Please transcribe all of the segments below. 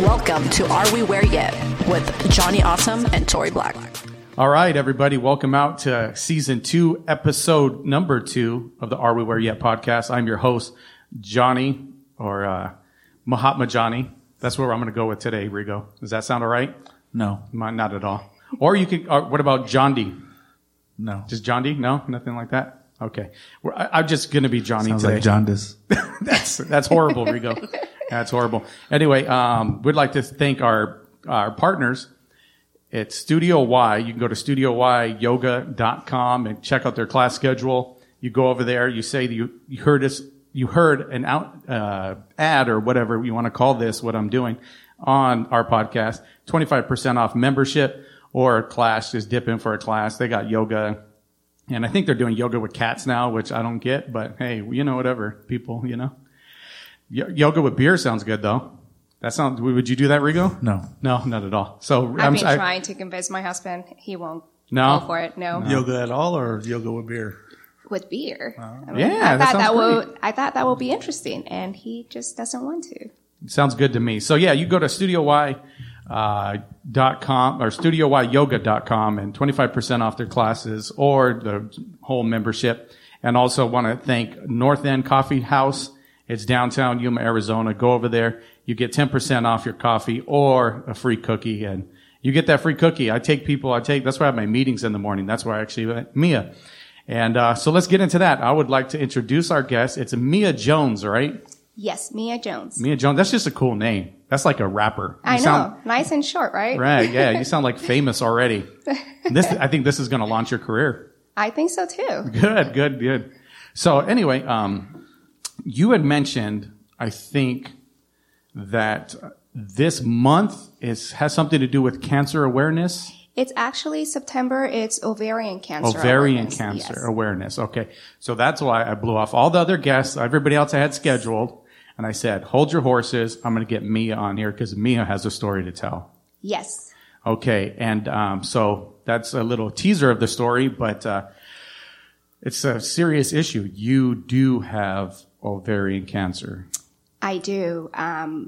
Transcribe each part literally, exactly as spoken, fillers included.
Welcome to Are We Where Yet with Johnny Awesome and Tori Black. All right, everybody, welcome out to season two, episode number two of the Are We Where Yet podcast. I'm your host, Johnny, or uh, Mahatma Johnny. That's where I'm going to go with today, Rigo. Does that sound all right? No. Not at all. Or you could, or what about John D? No. Just John D? No? Nothing like that? Okay. We're, I, I'm just going to be Johnny Sounds today. like jaundice. that's, that's horrible, Rigo. That's horrible. Anyway, um, we'd like to thank our, our partners. It's Studio Y. You can go to studio y yoga dot com and check out their class schedule. You go over there. You say that you, you heard us, you heard an out, uh, ad or whatever you want to call this, what I'm doing on our podcast. twenty-five percent off membership or a class. Just dip in for a class. They got yoga. And I think they're doing yoga with cats now, which I don't get, but hey, you know, whatever. People, you know. Y- yoga with beer sounds good though. That sounds, would you do that, Rigo? No. No, not at all. So I've I'm been I, trying to convince my husband. He won't No? go for it. No. No. Yoga at all or yoga with beer? With beer. I mean, Yeah, I that thought sounds that great. would, I thought that would be interesting, and he just doesn't want to. Sounds good to me. So yeah, you go to studio y uh, dot com or studio y yoga dot com and twenty-five percent off their classes or the whole membership. And also want to thank North End Coffee House. It's downtown Yuma, Arizona. Go over there. You get ten percent off your coffee or a free cookie. And you get that free cookie. I take people, I take, that's why I have my meetings in the morning. That's why I actually, Mia. And, uh, so let's get into that. I would like to introduce our guest. It's Mia Jones, right? Yes, Mia Jones. Mia Jones. That's just a cool name. That's like a rapper. You I know. sound- Nice and short, right? Right. Yeah. You sound like famous already. This, I think this is going to launch your career. I think so too. Good, good, good. So anyway, um, you had mentioned, I think, that this month is, has something to do with cancer awareness. It's actually September. It's ovarian cancer. Ovarian awareness. cancer Yes. awareness. Okay. So that's why I blew off all the other guests, everybody else I had scheduled. And I said, hold your horses. I'm going to get Mia on here because Mia has a story to tell. Yes. Okay. And, um, so that's a little teaser of the story, but, uh, it's a serious issue. You do have ovarian cancer. I do. Um,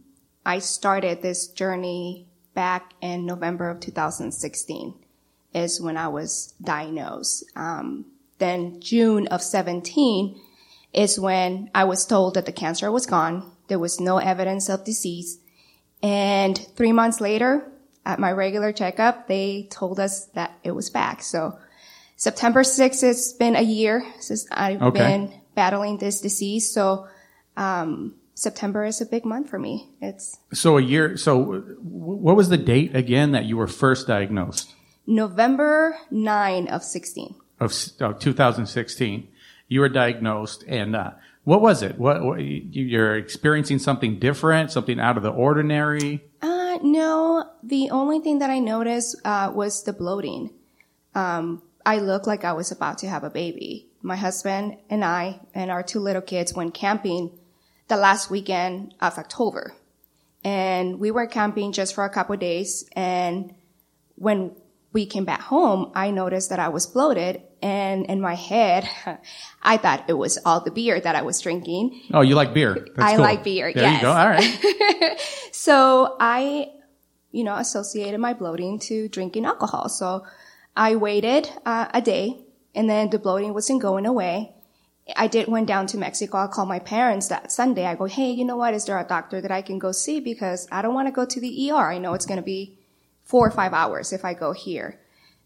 I started this journey back in November of two thousand sixteen is when I was diagnosed. Um, then June of seventeen is when I was told that the cancer was gone. There was no evidence of disease. And three months later, at my regular checkup, they told us that it was back. So September sixth, it's been a year since I've Okay. been battling this disease. So, um, September is a big month for me. It's So a year, so w- what was the date again that you were first diagnosed? November ninth of sixteen. Of s- of two thousand sixteen. You were diagnosed and, uh, what was it? What, what, you- you're experiencing something different, something out of the ordinary? Uh, no, the only thing that I noticed, uh, was the bloating. Um, I looked like I was about to have a baby. My husband and I and our two little kids went camping the last weekend of October. And we were camping just for a couple of days. And when we came back home, I noticed that I was bloated. And in my head, I thought it was all the beer that I was drinking. Oh, you like beer. That's I cool. like beer, There yes. you go. All right. So I, you know, associated my bloating to drinking alcohol. So I waited uh, a day, and then the bloating wasn't going away. I did went down to Mexico. I called my parents that Sunday. I go, hey, you know what? Is there a doctor that I can go see? Because I don't want to go to the E R. I know it's going to be four or five hours if I go here.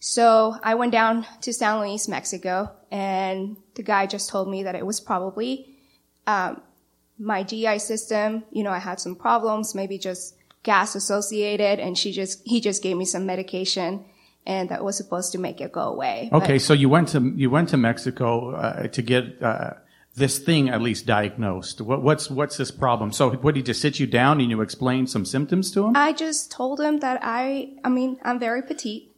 So I went down to San Luis, Mexico, and the guy just told me that it was probably um, my G I system. You know, I had some problems, maybe just gas associated, and she just he just gave me some medication. And that was supposed to make it go away. Okay, But so you went to you went to Mexico uh, to get uh, this thing at least diagnosed. What, what's what's this problem? So, what did he just sit you down and you explain some symptoms to him? I just told him that I, I mean, I'm very petite.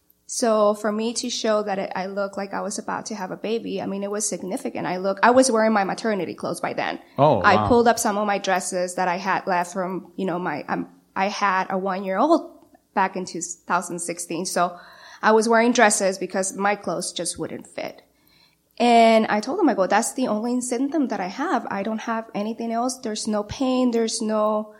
So for me to show that it, I look like I was about to have a baby, I mean, it was significant. I look, I was wearing my maternity clothes by then. Oh, I wow. pulled up some of my dresses that I had left from, you know, my, um, I had a one year old back in two thousand sixteen. So I was wearing dresses because my clothes just wouldn't fit. And I told him, I go, that's the only symptom that I have. I don't have anything else. There's no pain. There's no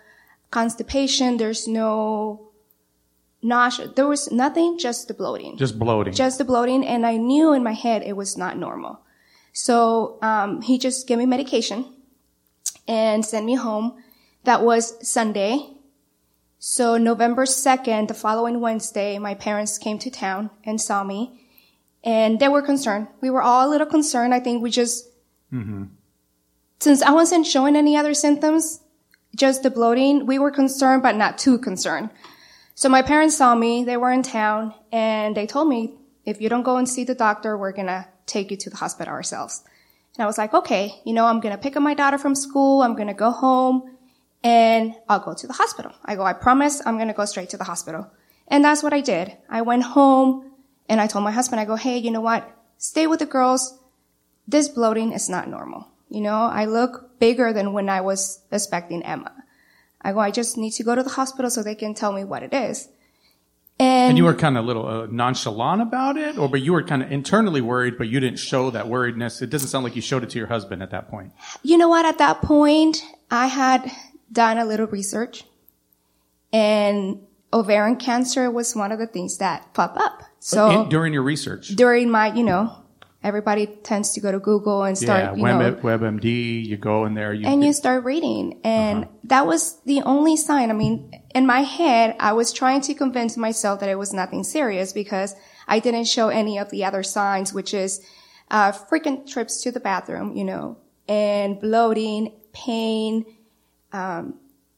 constipation. There's no nausea. There was nothing, just the bloating. Just bloating. Just the bloating. And I knew in my head it was not normal. So um, he just gave me medication and sent me home. That was Sunday. So November second, the following Wednesday, my parents came to town and saw me. And they were concerned. We were all a little concerned. I think we just, mm-hmm. since I wasn't showing any other symptoms, just the bloating, we were concerned, but not too concerned. So my parents saw me. They were in town, and they told me, if you don't go and see the doctor, we're going to take you to the hospital ourselves. And I was like, okay, you know, I'm going to pick up my daughter from school. I'm going to go home, and I'll go to the hospital. I go, I promise I'm going to go straight to the hospital. And that's what I did. I went home, and I told my husband, I go, hey, you know what? Stay with the girls. This bloating is not normal. You know, I look bigger than when I was expecting Emma. I go, I just need to go to the hospital so they can tell me what it is. And, and you were kind of a little uh, nonchalant about it, or but you were kind of internally worried, but you didn't show that worriedness. It doesn't sound like you showed it to your husband at that point. You know what? At that point, I had done a little research, and ovarian cancer was one of the things that popped up. So In, during your research, during my, you know, everybody tends to go to Google and start, yeah, you know, WebMD, you go in there. You, and you start reading. And uh-huh. that was the only sign. I mean, in my head, I was trying to convince myself that it was nothing serious because I didn't show any of the other signs, which is uh frequent trips to the bathroom, you know, and bloating, pain, um,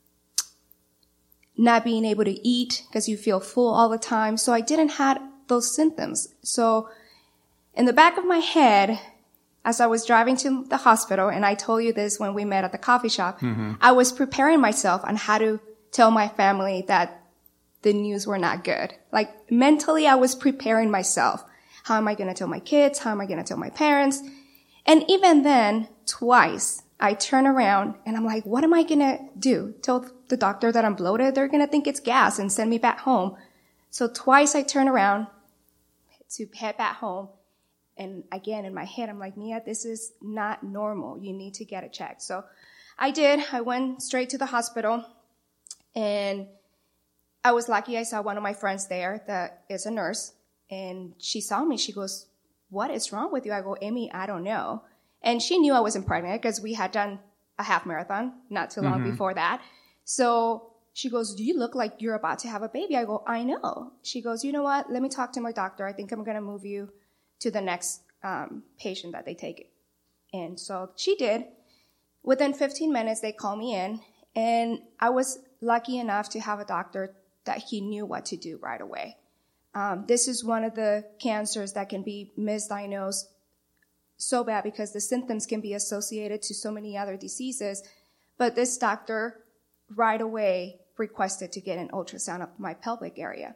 not being able to eat because you feel full all the time. So I didn't have those symptoms. So in the back of my head, as I was driving to the hospital, and I told you this when we met at the coffee shop, mm-hmm. I was preparing myself on how to tell my family that the news were not good. Like mentally, I was preparing myself. How am I going to tell my kids? How am I going to tell my parents? And even then, twice, I turn around and I'm like, what am I going to do? Tell the doctor that I'm bloated? They're going to think it's gas and send me back home. So twice I turn around to head back home. And again, in my head, I'm like, Mia, this is not normal. You need to get it checked. So I did. I went straight to the hospital. And I was lucky. I saw one of my friends there that is a nurse. And she saw me. She goes, what is wrong with you? I go, Amy, I don't know. And she knew I wasn't pregnant because we had done a half marathon not too long mm-hmm. before that. So she goes, do you look like you're about to have a baby? I go, I know. She goes, you know what? Let me talk to my doctor. I think I'm going to move you to the next um, patient that they take. And so she did. Within fifteen minutes, they called me in. And I was lucky enough to have a doctor that he knew what to do right away. Um, this is one of the cancers that can be misdiagnosed so bad because the symptoms can be associated to so many other diseases. But this doctor right away requested to get an ultrasound of my pelvic area.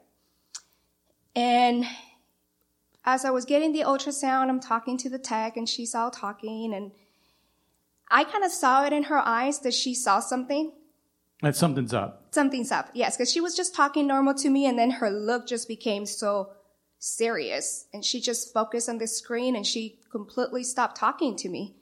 And as I was getting the ultrasound, I'm talking to the tech, and she's all talking, and I kind of saw it in her eyes that she saw something. That something's up. Something's up, yes, because she was just talking normal to me, and then her look just became so serious, and she just focused on the screen, and she completely stopped talking to me.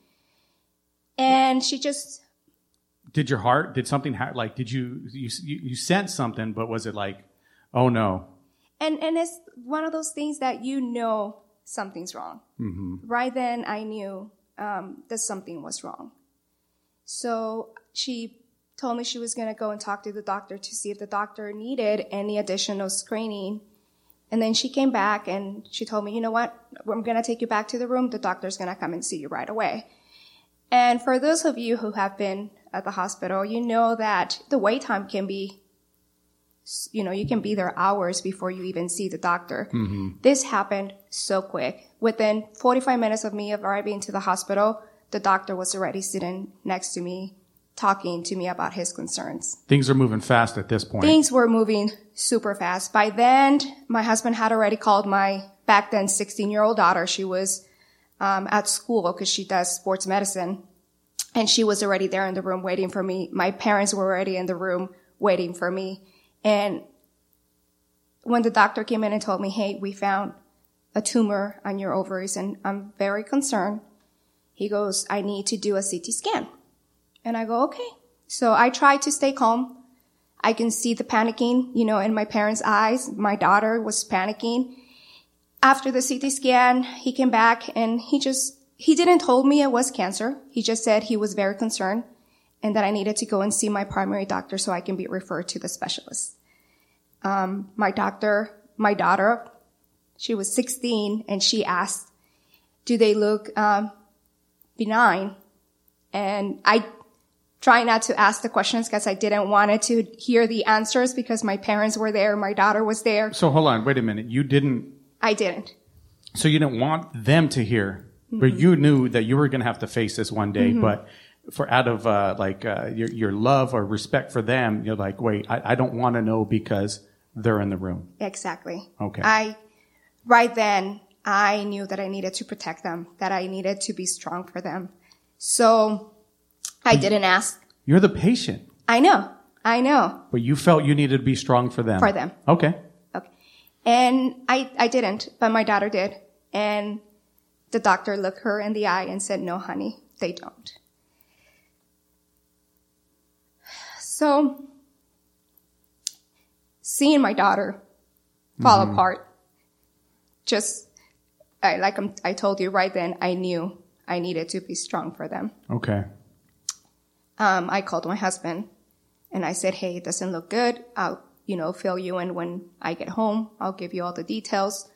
And she just... Did your heart, did something, ha- like, did you, you, you sensed something, but was it like, oh no? And and it's one of those things that you know something's wrong. Mm-hmm. Right then, I knew um, that something was wrong. So she told me she was going to go and talk to the doctor to see if the doctor needed any additional screening. And then she came back and she told me, you know what, I'm going to take you back to the room. The doctor's going to come and see you right away. And for those of you who have been at the hospital, you know that the wait time can be, you know, you can be there hours before you even see the doctor. Mm-hmm. This happened so quick. Within forty-five minutes of me arriving to the hospital, the doctor was already sitting next to me, talking to me about his concerns. Things are moving fast at this point. Things were moving super fast. By then, my husband had already called my back then sixteen-year-old daughter. She was um, at school because she does sports medicine. And she was already there in the room waiting for me. My parents were already in the room waiting for me. And when the doctor came in and told me, hey, we found a tumor on your ovaries, and I'm very concerned, he goes, I need to do a C T scan. And I go, okay. So I tried to stay calm. I can see the panicking, you know, in my parents' eyes. My daughter was panicking. After the C T scan, he came back and he just, he didn't told me it was cancer. He just said he was very concerned and that I needed to go and see my primary doctor so I can be referred to the specialist. Um, my doctor, my daughter, she was sixteen and she asked, do they look, um, benign? And I try not to ask the questions because I didn't want it to hear the answers because my parents were there, my daughter was there. So hold on, wait a minute. You didn't. I didn't. So you didn't want them to hear, mm-hmm. but you knew that you were going to have to face this one day. Mm-hmm. But for out of uh, like uh, your your love or respect for them, you're like, wait, I, I don't want to know because they're in the room. Exactly. Okay. I right then I knew that I needed to protect them, that I needed to be strong for them. So I didn't ask. You're the patient. I know. I know. But you felt you needed to be strong for them. For them. Okay. Okay. And I, I didn't, but my daughter did. And the doctor looked her in the eye and said, no, honey, they don't. So seeing my daughter fall mm-hmm. apart, just I, like I'm, I told you right then, I knew I needed to be strong for them. Okay. Um, I called my husband and I said, hey, it doesn't look good. I'll, you know, fill you in when I get home. I'll give you all the details.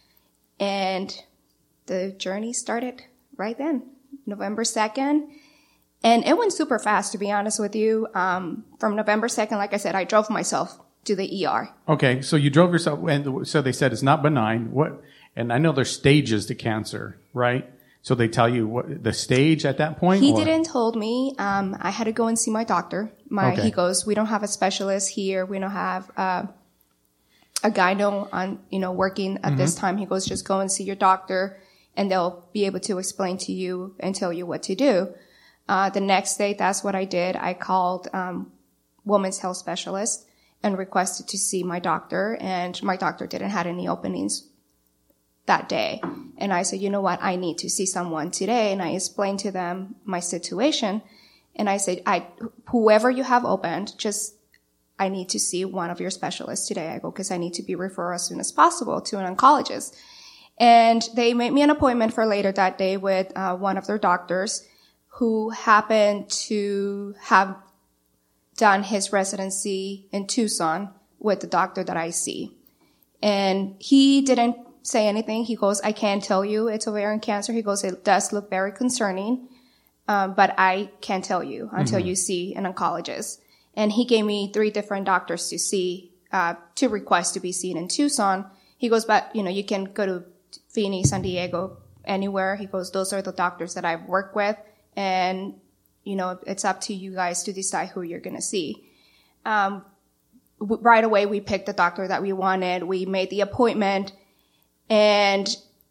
And the journey started right then, November second. And it went super fast, to be honest with you. Um, from November second, like I said, I drove myself to the E R. Okay. So you drove yourself, and so they said it's not benign. What? And I know there's stages to cancer, right? So they tell you what the stage at that point? He or? didn't told me. Um, I had to go and see my doctor. My, okay. He goes, we don't have a specialist here. We don't have, uh, a gyno on, you know, working at mm-hmm. this time. He goes, just go and see your doctor and they'll be able to explain to you and tell you what to do. Uh, the next day, that's what I did. I called, um, women's health specialist and requested to see my doctor, and my doctor didn't have any openings that day. And I said, you know what? I need to see someone today. And I explained to them my situation. And I said, I, whoever you have opened, just, I need to see one of your specialists today. I go, cause I need to be referred as soon as possible to an oncologist. And they made me an appointment for later that day with, uh, one of their doctors who happened to have done his residency in Tucson with the doctor that I see. And he didn't say anything. He goes, I can't tell you it's ovarian cancer. He goes, it does look very concerning, um, but I can't tell you until mm-hmm. you see an oncologist. And he gave me three different doctors to see, uh, to request to be seen in Tucson. He goes, but, you know, you can go to Phoenix, San Diego, anywhere. He goes, those are the doctors that I've worked with. And, you know, it's up to you guys to decide who you're going to see. Um, w- right away, we picked the doctor that we wanted. We made the appointment. And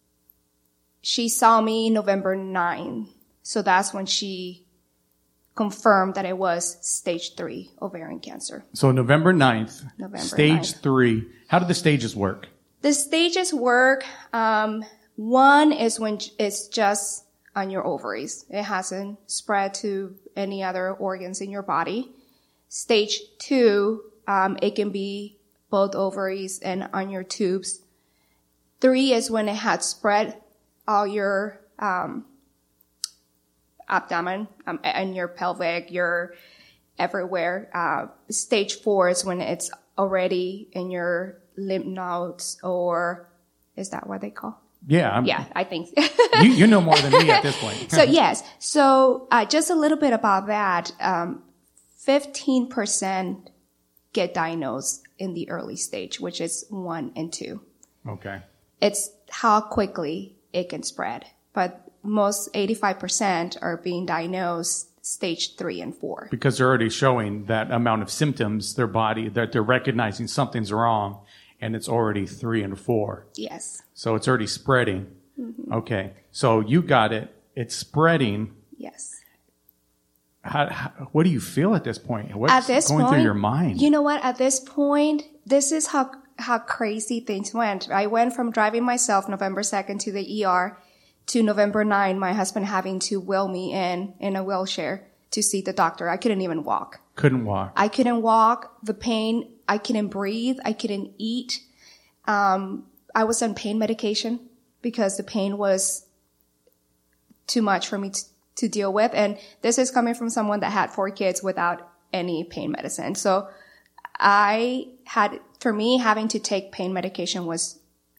she saw me November ninth. So that's when she confirmed that it was stage three ovarian cancer. So November ninth, November stage ninth. three. How do the stages work? The stages work. Um, one is when it's just on your ovaries. It hasn't spread to any other organs in your body. Stage two, um, it can be both ovaries and on your tubes. Three is when it had spread all your um, abdomen um, and your pelvic, your everywhere. Uh, stage four is when it's already in your lymph nodes, or is that what they call? Yeah. I'm, yeah, I think. you, you know more than me at this point. So yes. So uh, just a little bit about that. Um, fifteen percent get diagnosed in the early stage, which is one and two. Okay. It's how quickly it can spread. But most eighty-five percent are being diagnosed stage three and four. Because they're already showing that amount of symptoms, their body, that they're recognizing something's wrong, and it's already three and four. Yes. So it's already spreading. Mm-hmm. Okay. So you got it. It's spreading. Yes. How, how, what do you feel at this point? What's at this going point, through your mind? You know what? At this point, this is how how crazy things went. I went from driving myself November second to the E R to November ninth, my husband having to wheel me in in a wheelchair to see the doctor. I couldn't even walk. Couldn't walk. I couldn't walk. The pain, I couldn't breathe. I couldn't eat. Um, I was on pain medication because the pain was too much for me to, to deal with. And this is coming from someone that had four kids without any pain medicine. So I had, for me, having to take pain medication was,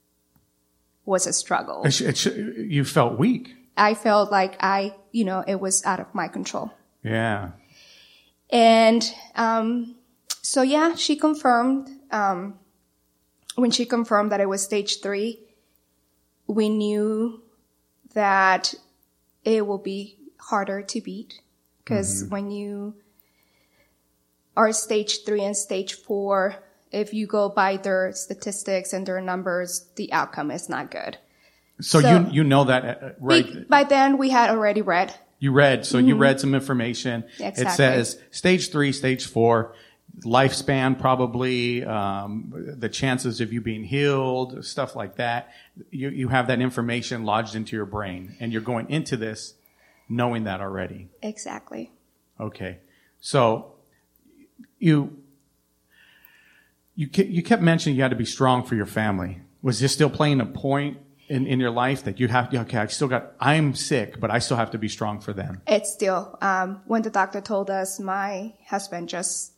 was a struggle. It sh- it sh- you felt weak. I felt like I, you know, it was out of my control. Yeah. And, um, so yeah, she confirmed, um, when she confirmed that it was stage three, we knew that it will be harder to beat because mm-hmm. when you are stage three and stage four, if you go by their statistics and their numbers, the outcome is not good. So, so you, you know that, uh, right? We, by then we had already read. You read, so mm-hmm. you read some information. Exactly. It says stage three, stage four, lifespan probably, um, the chances of you being healed, stuff like that. You, you have that information lodged into your brain, and you're going into this knowing that already. Exactly. Okay. So you, you, you kept mentioning you had to be strong for your family. Was this still playing a point in, in your life that you have to, okay, I still got, I'm sick, but I still have to be strong for them? It's still, um, when the doctor told us, my husband just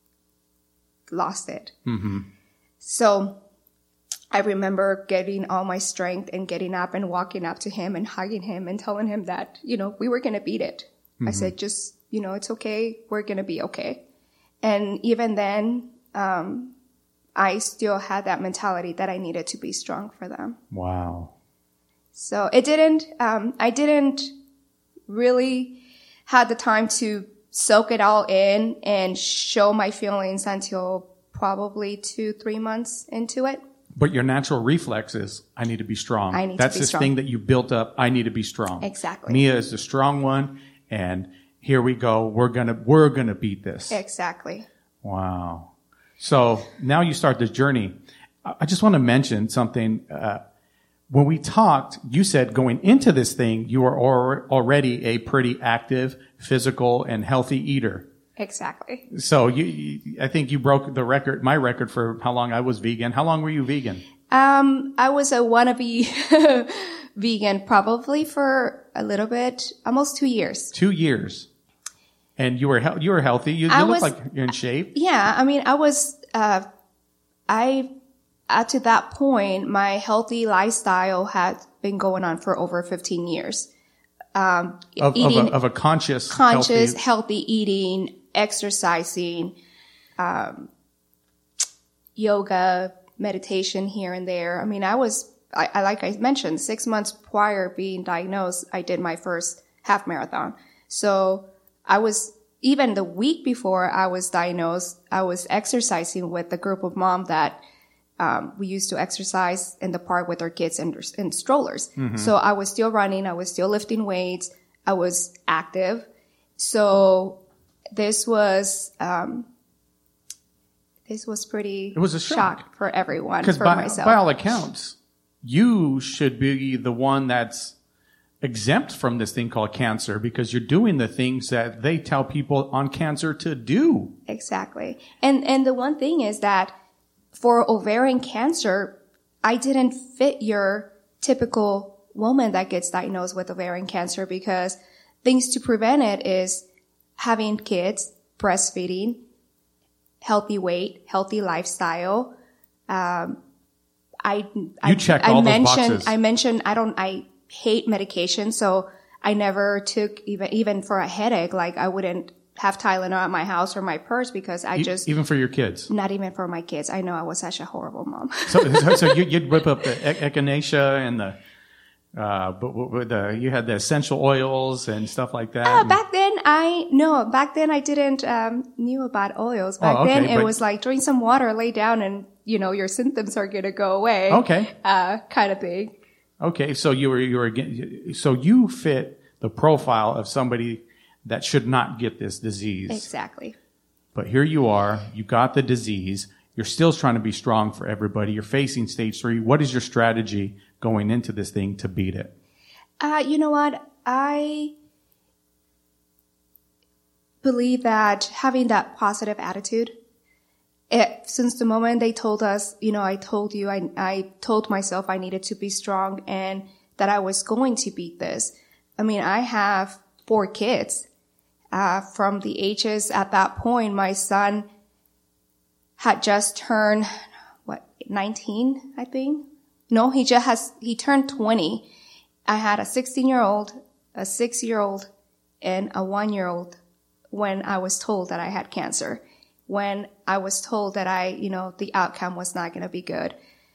lost it. Mm-hmm. So I remember getting all my strength and getting up and walking up to him and hugging him and telling him that, you know, we were going to beat it. Mm-hmm. I said, just, you know, it's okay. We're going to be okay. And even then, um, I still had that mentality that I needed to be strong for them. Wow. So it didn't, um, I didn't really have the time to soak it all in and show my feelings until probably two, three months into it. But your natural reflex is, I need to be strong. I need That's to be this strong. thing that you built up. I need to be strong. Exactly. Mia is the strong one, and here we go. We're gonna, we're gonna beat this. Exactly. Wow. So now you start this journey. I just want to mention something. Uh, when we talked, you said going into this thing, you were al- already a pretty active, physical, and healthy eater. Exactly. So you, you, I think you broke the record, my record for how long I was vegan. How long were you vegan? Um, I was a wannabe vegan probably for a little bit, almost two years. Two years. And you were he- you were healthy. You, you look like you're in shape. Yeah, I mean, I was. Uh, I up to that point, my healthy lifestyle had been going on for over fifteen years. Um, of, eating, of, a, of a conscious, conscious, healthy, healthy eating, exercising, um, yoga, meditation here and there. I mean, I was. I, I like I mentioned, six months prior being diagnosed, I did my first half marathon. So I was, even the week before I was diagnosed, I was exercising with a group of moms that um, we used to exercise in the park with our kids in, in strollers. Mm-hmm. So I was still running. I was still lifting weights. I was active. So this was, um, this was pretty it was a shock, shock for everyone, for by, myself. by all accounts, you should be the one that's exempt from this thing called cancer because you're doing the things that they tell people on cancer to do. Exactly. And and the one thing is that for ovarian cancer, I didn't fit your typical woman that gets diagnosed with ovarian cancer because things to prevent it is having kids, breastfeeding, healthy weight, healthy lifestyle. Um, I you I, check I all mentioned those boxes. I mentioned I don't I hate medication, so I never took even even for a headache. Like I wouldn't have Tylenol at my house or my purse because I e- just even for your kids. Not even for my kids. I know I was such a horrible mom. so, so, so you, you'd whip up the e- echinacea and the, uh, but with the you had the essential oils and stuff like that. Uh, back then, I no. Back then, I didn't um, knew about oils. Back oh, okay, then, it but, was like drink some water, lay down, and you know your symptoms are gonna go away. Okay, uh, kind of thing. Okay, so you were you were so you fit the profile of somebody that should not get this disease. Exactly. But here you are, you got the disease. You're still trying to be strong for everybody. You're facing stage three. What is your strategy going into this thing to beat it? Uh, you know what? I believe that having that positive attitude, it, since the moment they told us, you know, I told you, I, I told myself I needed to be strong and that I was going to beat this. I mean, I have four kids. Uh, from the ages at that point, my son had just turned, what, nineteen, I think? No, he just has, he turned twenty. I had a sixteen year old, a six year old, and a one year old when I was told that I had cancer. When I was told that I, you know, the outcome was not going to be good.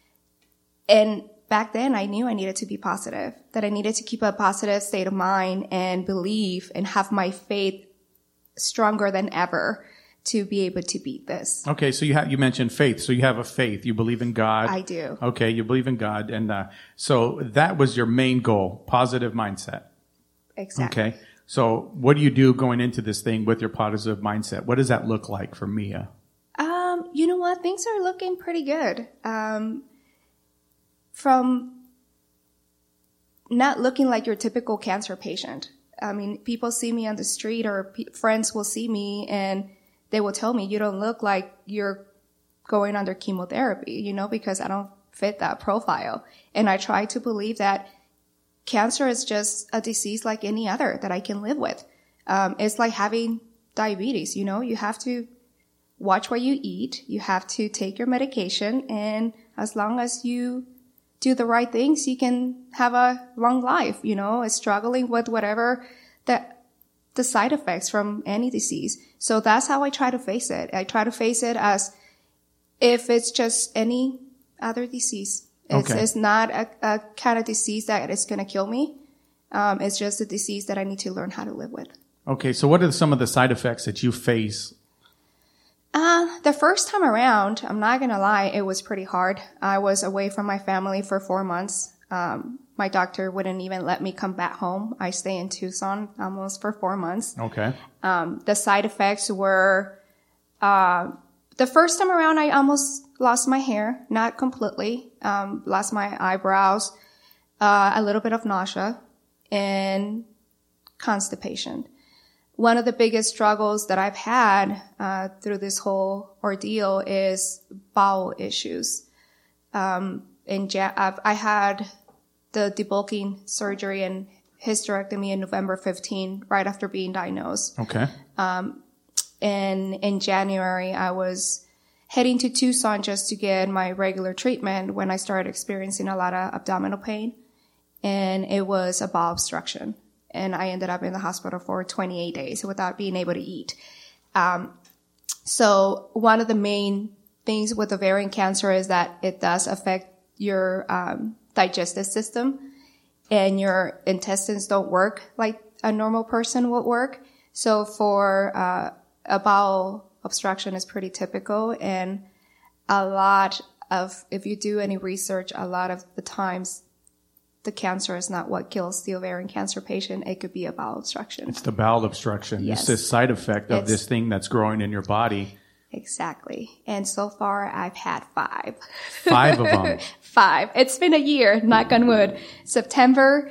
And back then I knew I needed to be positive, that I needed to keep a positive state of mind and believe and have my faith stronger than ever to be able to beat this. Okay, so you have, you mentioned faith. So you have a faith. You believe in God. I do. Okay, you believe in God. And uh, so that was your main goal, positive mindset. Exactly. Okay. So what do you do going into this thing with your positive mindset? What does that look like for Mia? Um, you know what? Things are looking pretty good. Um, from not looking like your typical cancer patient. I mean, people see me on the street or p- friends will see me and they will tell me, you don't look like you're going under chemotherapy, you know, because I don't fit that profile. And I try to believe that cancer is just a disease like any other that I can live with. Um, it's like having diabetes, you know, you have to watch what you eat. You have to take your medication. And as long as you do the right things, you can have a long life, you know, struggling with whatever that the side effects from any disease. So that's how I try to face it. I try to face it as if it's just any other disease. It's, Okay. it's not a, a kind of disease that is going to kill me. Um, it's just a disease that I need to learn how to live with. Okay, so what are some of the side effects that you face? Uh, the first time around, I'm not going to lie, it was pretty hard. I was away from my family for four months. Um, my doctor wouldn't even let me come back home. I stay in Tucson almost for four months. Okay. Um, the side effects were, uh, the first time around, I almost lost my hair, not completely, um, lost my eyebrows, uh, a little bit of nausea and constipation. One of the biggest struggles that I've had uh, through this whole ordeal is bowel issues. Um, in ja- I've, I had the debulking surgery and hysterectomy in November fifteenth, right after being diagnosed. Okay. Um, and in January, I was heading to Tucson just to get my regular treatment when I started experiencing a lot of abdominal pain, and it was a bowel obstruction. And I ended up in the hospital for twenty-eight days without being able to eat. Um, so one of the main things with ovarian cancer is that it does affect your um, digestive system, and your intestines don't work like a normal person would work. So for uh, a bowel obstruction is pretty typical, and a lot of, if you do any research, a lot of the times the cancer is not what kills the ovarian cancer patient. It could be a bowel obstruction. It's the bowel obstruction. Yes. It's this side effect of It's- this thing that's growing in your body. Exactly. And so far, I've had five. Five of them. Five. It's been a year, knock on wood. September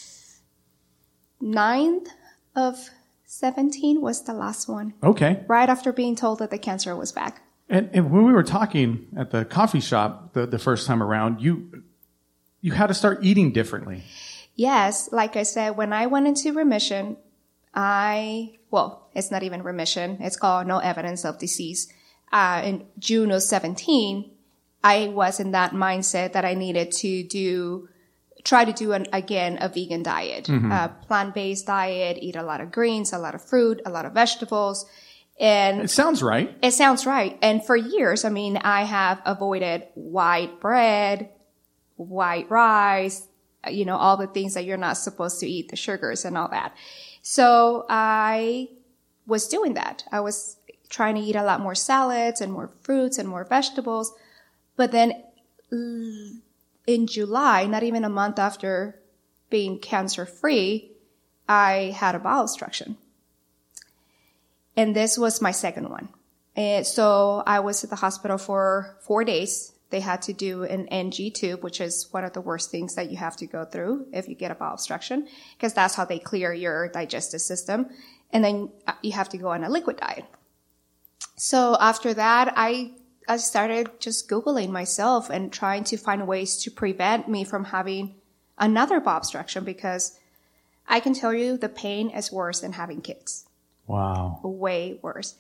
ninth of seventeen was the last one. Okay. Right after being told that the cancer was back. And, and when we were talking at the coffee shop the, the first time around, you you had to start eating differently. Yes, like I said, when I went into remission, I, well, it's not even remission. It's called no evidence of disease. Uh, in June of seventeen, I was in that mindset that I needed to do, try to do an, again, a vegan diet, Mm-hmm. a plant-based diet, eat a lot of greens, a lot of fruit, a lot of vegetables. And It sounds right. it sounds right. And for years, I mean, I have avoided white bread, white rice, you know, all the things that you're not supposed to eat, the sugars and all that. So I was doing that. I was trying to eat a lot more salads and more fruits and more vegetables. But then in July, not even a month after being cancer free, I had a bowel obstruction. And this was my second one. And so I was at the hospital for four days. They had to do an N G tube, which is one of the worst things that you have to go through if you get a bowel obstruction, because that's how they clear your digestive system. and then you have to go on a liquid diet. So after that, I, I started just Googling myself and trying to find ways to prevent me from having another bowel obstruction, because I can tell you the pain is worse than having kids. Wow. Way worse.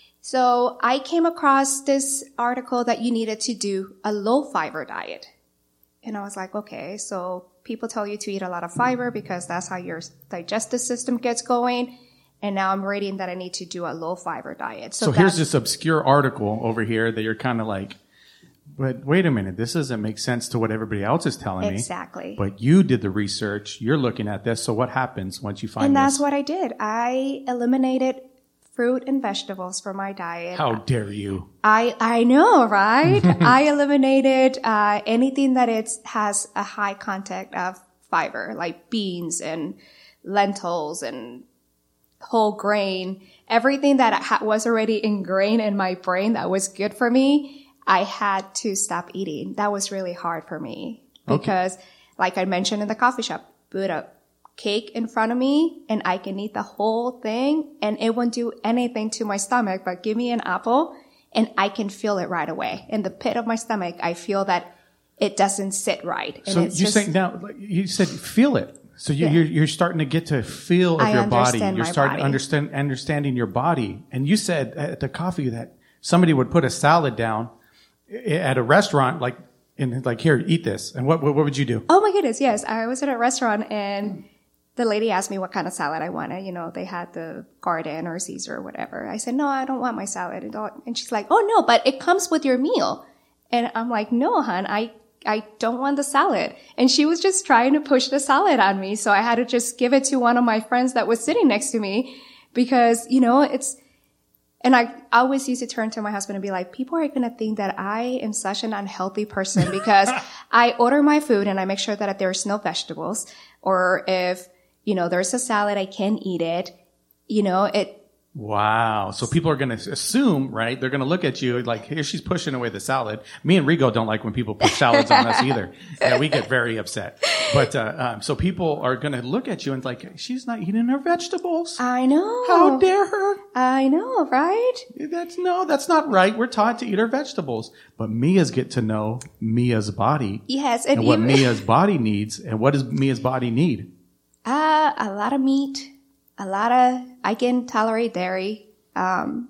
So I came across this article that you needed to do a low fiber diet. And I was like, okay, so people tell you to eat a lot of fiber because that's how your digestive system gets going. And now I'm reading that I need to do a low fiber diet. So, so here's this obscure article over here that you're kind of like, but wait a minute, this doesn't make sense to what everybody else is telling me. Exactly. But you did the research. You're looking at this. So what happens once you find and this? And that's what I did. I eliminated fruit and vegetables from my diet. How dare you? I I know, right? I eliminated uh, anything that it has a high content of fiber, like beans and lentils and whole grain. Everything that ha- was already ingrained in my brain that was good for me, I had to stop eating. That was really hard for me because, okay. like I mentioned in the coffee shop, put a cake in front of me and I can eat the whole thing and it won't do anything to my stomach, but give me an apple and I can feel it right away. In the pit of my stomach, I feel that it doesn't sit right. And so it's you just, say now, you said feel it. So you, yeah. you're, you're starting to get to feel of I your body. understand You're my starting body. to understand, understanding your body. And you said at the coffee that somebody would put a salad down at a restaurant, like, in, like, here, eat this. And what, what, what would you do? Oh my goodness, yes. I was at a restaurant and the lady asked me what kind of salad I wanted. You know, they had the garden or Caesar or whatever. I said, no, I don't want my salad. And she's like, oh no, but it comes with your meal. And I'm like, no, hon, I, I don't want the salad. And she was just trying to push the salad on me. So I had to just give it to one of my friends that was sitting next to me because, you know, it's, and I always used to turn to my husband and be like, people are going to think that I am such an unhealthy person because I order my food and I make sure that there's no vegetables, or if, you know, there's a salad, I can eat it. You know, it. Wow. So people are going to assume, right? They're going to look at you like, here, she's pushing away the salad. Me and Rigo don't like when people push salads on us either. Yeah, we get very upset. But, uh, um, so people are going to look at you and like, she's not eating her vegetables. I know. How dare her? I know, right? That's no, that's not right. We're taught to eat our vegetables. But Mia's get to know Mia's body. Yes. And, And, what even, Mia's body needs. And what does Mia's body need? Uh, a lot of meat, a lot of, I can tolerate dairy. Um,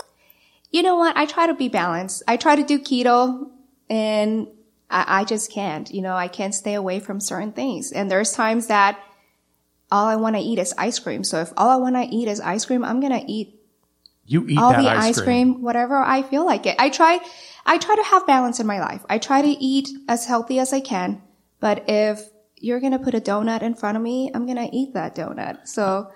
you know what? I try to be balanced. I try to do keto and I, I just can't, you know, I can't stay away from certain things. And there's times that all I want to eat is ice cream. So if all I want to eat is ice cream, I'm going to eat You eat all that the ice, ice cream. cream, whatever I feel like it. I try, I try to have balance in my life. I try to eat as healthy as I can. But if you're going to put a donut in front of me, I'm going to eat that donut. So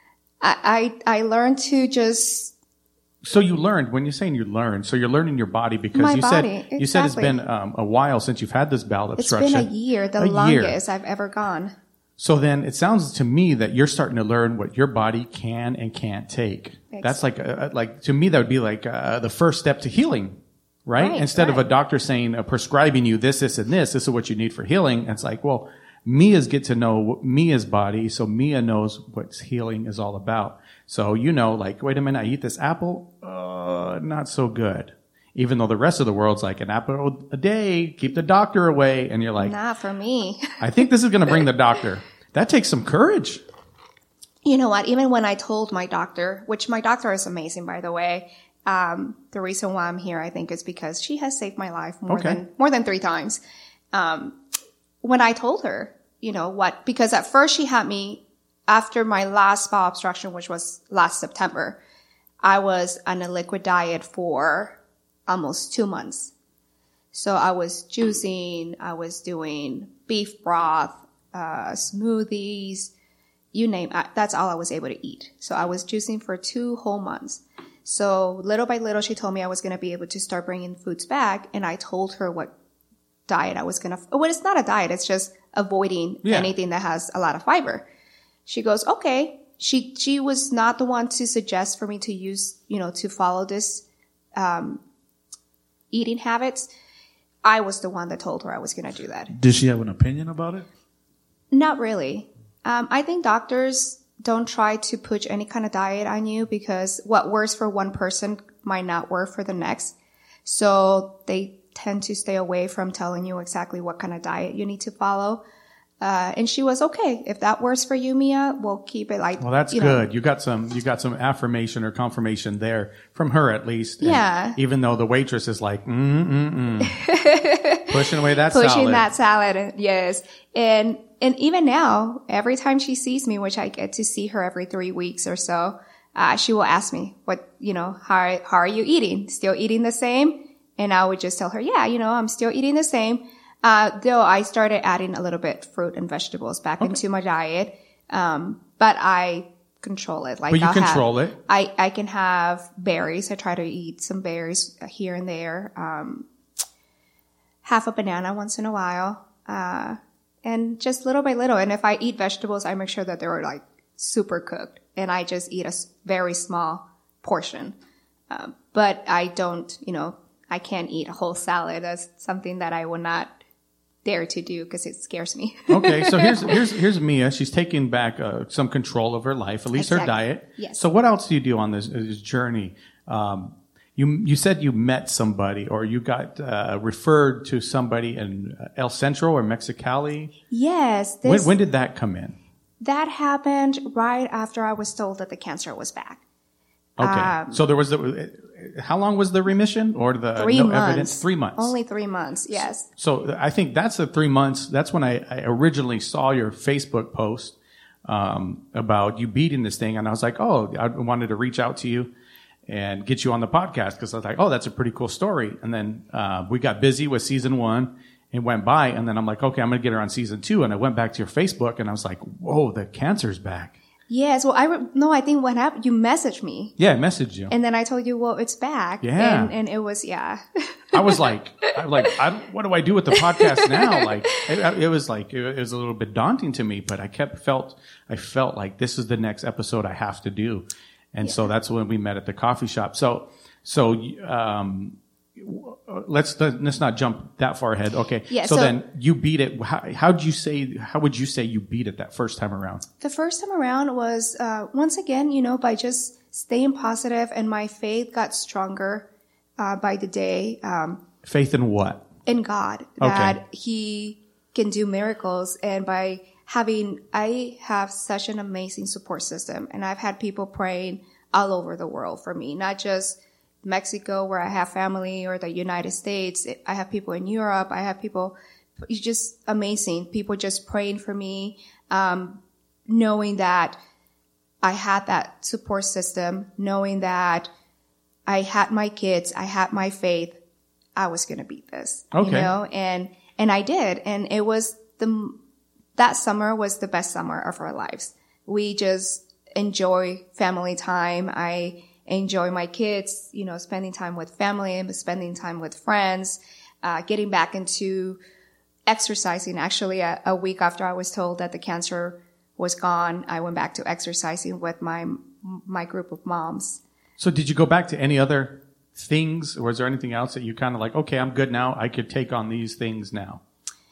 I, I, I learned to just. So you learned, when you're saying you learned, so you're learning your body because My you body, said, you said it's exactly. been um, a while since you've had this bowel It's obstruction. been a year, the A year. longest I've ever gone. So then it sounds to me that you're starting to learn what your body can and can't take. Ex- That's like, uh, like, to me, that would be like uh, the first step to healing, right? Right, Instead of a right. doctor saying, uh, prescribing you this, this, and this, this is what you need for healing. It's like, well, Mia's get to know Mia's body, so Mia knows what healing is all about. So you know, like, wait a minute, I eat this apple, uh, not so good. Even though the rest of the world's like, an apple a day, keep the doctor away. And you're like, Not for me. I think this is going to bring the doctor. That takes some courage. You know what? Even when I told my doctor, which my doctor is amazing, by the way, um, the reason why I'm here, I think, is because she has saved my life more Okay. than more than three times. Um, when I told her, you know what? Because at first she had me after my last bowel obstruction, which was last September. I was on a liquid diet for almost two months. So I was juicing, I was doing beef broth, uh, smoothies, you name it. That's all I was able to eat. So I was juicing for two whole months. So little by little, she told me I was going to be able to start bringing foods back. And I told her what diet I was going to, well, it's not a diet. It's just avoiding Yeah. anything that has a lot of fiber. She goes, okay. She, she was not the one to suggest for me to use, you know, to follow this, um, eating habits. I was the one that told her I was going to do that. Did she have an opinion about it? Not really. Um, I think doctors, don't try to push any kind of diet on you, because what works for one person might not work for the next. So they tend to stay away from telling you exactly what kind of diet you need to follow. Uh, and she was okay. If that works for you, Mia, we'll keep it like, well, that's you good. know. You got some, you got some affirmation or confirmation there from her at least. And yeah. even though the waitress is like, mm, mm, mm. pushing away that Pushing salad. that salad. Yes. And, and even now, every time she sees me, which I get to see her every three weeks or so, uh, she will ask me what, you know, how, how are you eating? Still eating the same? And I would just tell her, yeah, you know, I'm still eating the same. Uh, though I started adding a little bit fruit and vegetables back okay. into my diet. Um, but I control it. Like, but you I'll control have, it. I, I can have berries. I try to eat some berries here and there. Um, half a banana once in a while. Uh, and just little by little. And if I eat vegetables, I make sure that they're like super cooked, and I just eat a very small portion. Um, but I don't, you know, I can't eat a whole salad. That's something that I would not dare to do because it scares me. Okay, so here's here's here's Mia. She's taking back uh, some control of her life, at least exactly. her diet. Yes. So what else do you do on this, this journey? Um, you you said you met somebody, or you got uh, referred to somebody in El Centro or Mexicali. Yes. When, This, when did that come in? that happened right after I was told that the cancer was back. Okay. Um, so there was the. How long was the remission or the three no months. evidence? Three months. Only three months. Yes. So I think that's the three months. That's when I, I originally saw your Facebook post um, about you beating this thing, and I was like, oh, I wanted to reach out to you and get you on the podcast because I was like, oh, that's a pretty cool story. And then uh, we got busy with season one. It went by, and then I'm like, okay, I'm going to get her on season two. And I went back to your Facebook, and I was like, whoa, the cancer's back. Yes. Well, I re- no, I think what happened, you messaged me. Yeah, I messaged you. And then I told you, well, it's back. Yeah. And, and it was, yeah. I was like, I was like, I, what do I do with the podcast now? Like, it, it was like, it was a little bit daunting to me, but I kept felt, I felt like this is the next episode I have to do. And yeah. so that's when we met at the coffee shop. So, so, um, let's, let's not jump that far ahead. Okay. Yeah, so, so then you beat it. How, how'd you say, how would you say you beat it that first time around? The first time around was, uh, once again, you know, by just staying positive, and my faith got stronger, uh, by the day. Um, faith in what? In God, that okay. He can do miracles. And by having, I have such an amazing support system, and I've had people praying all over the world for me, not just Mexico, where I have family, or the United States. I have people in Europe. I have people, it's just amazing. People just praying for me, um, knowing that I had that support system, knowing that I had my kids, I had my faith. I was going to beat this, okay. you know, and, and I did. And it was the, that summer was the best summer of our lives. We just enjoy family time. I enjoy my kids, you know, spending time with family and spending time with friends, uh, getting back into exercising. Actually, a, a week after I was told that the cancer was gone, I went back to exercising with my, my group of moms. So did you go back to any other things, or was there anything else that you kind of like, okay, I'm good now, I could take on these things now?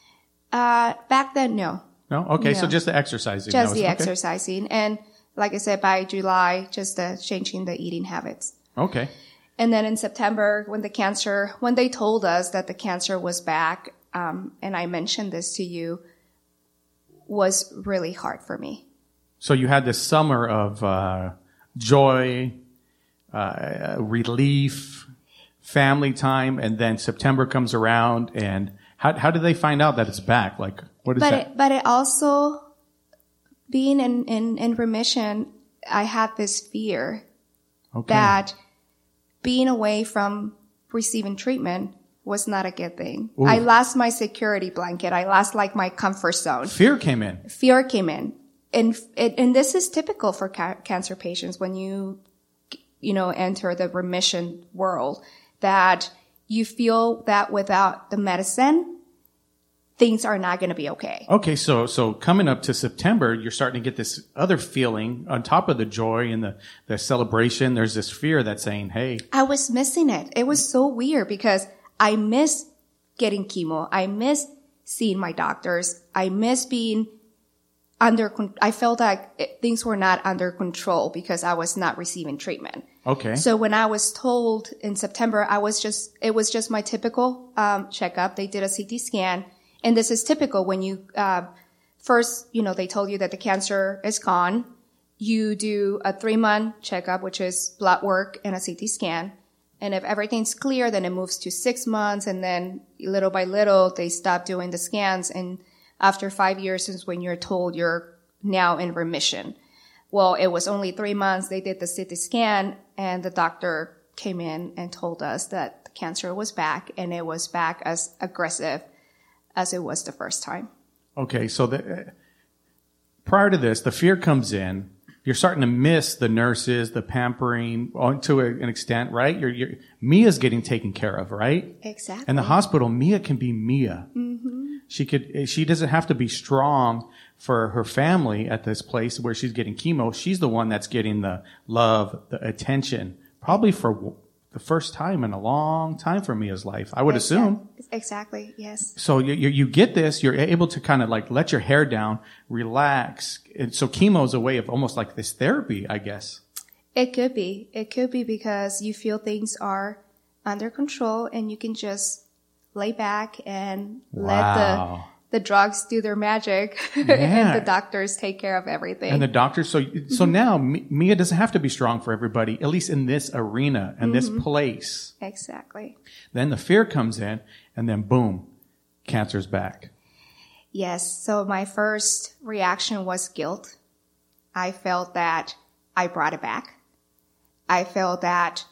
Uh, back then, no. No? Okay, no. so just the exercising. Just was, the okay. exercising. And like I said, by July, just the changing the eating habits. Okay. And then in September, when the cancer, when they told us that the cancer was back, um, and I mentioned this to you, was really hard for me. So you had this summer of uh, joy, uh, relief, family time, and then September comes around, and how how do they find out that it's back? Like, what is but that? It, but it also, being in, in, in remission, I had this fear okay. that being away from receiving treatment was not a good thing. Ooh. I lost my security blanket. I lost like my comfort zone. Fear came in. Fear came in. And, it, and this is typical for ca- cancer patients when you, you know, enter the remission world, that you feel that without the medicine, things are not going to be okay. Okay, so so coming up to September, you're starting to get this other feeling on top of the joy and the, the celebration. There's this fear that's saying, hey. I was missing it. It was so weird because I miss getting chemo. I miss seeing my doctors. I miss being under, con- I felt like it, things were not under control because I was not receiving treatment. Okay. So when I was told in September, I was just, it was just my typical, um, checkup. They did a C T scan. And this is typical when you, uh, first, you know, they told you that the cancer is gone. You do a three month checkup, which is blood work and a C T scan. And if everything's clear, then it moves to six months. And then little by little, they stop doing the scans. And after five years is when you're told you're now in remission. Well, it was only three months. They did the C T scan and the doctor came in and told us that the cancer was back, and it was back as aggressive as it was the first time. Okay. So the, prior to this, the fear comes in. You're starting to miss the nurses, the pampering, to an extent, right? You're, you're, Mia's getting taken care of, right? Exactly. In the hospital, Mia can be Mia. Mm-hmm. She could. She doesn't have to be strong for her family at this place where she's getting chemo. She's the one that's getting the love, the attention, probably for the first time in a long time for Mia's life, I would exactly. assume. Exactly, yes. So you, you, you get this, you're able to kind of like let your hair down, relax. And so chemo is a way of almost like this therapy, I guess. It could be. It could be because you feel things are under control and you can just lay back and Wow. let the the drugs do their magic Yeah. and the doctors take care of everything. And the doctor, so so now Mi- Mia doesn't have to be strong for everybody, at least in this arena, in this place. Exactly. Then the fear comes in, and then boom, cancer's back. Yes. So my first reaction was guilt. I felt that I brought it back. I felt that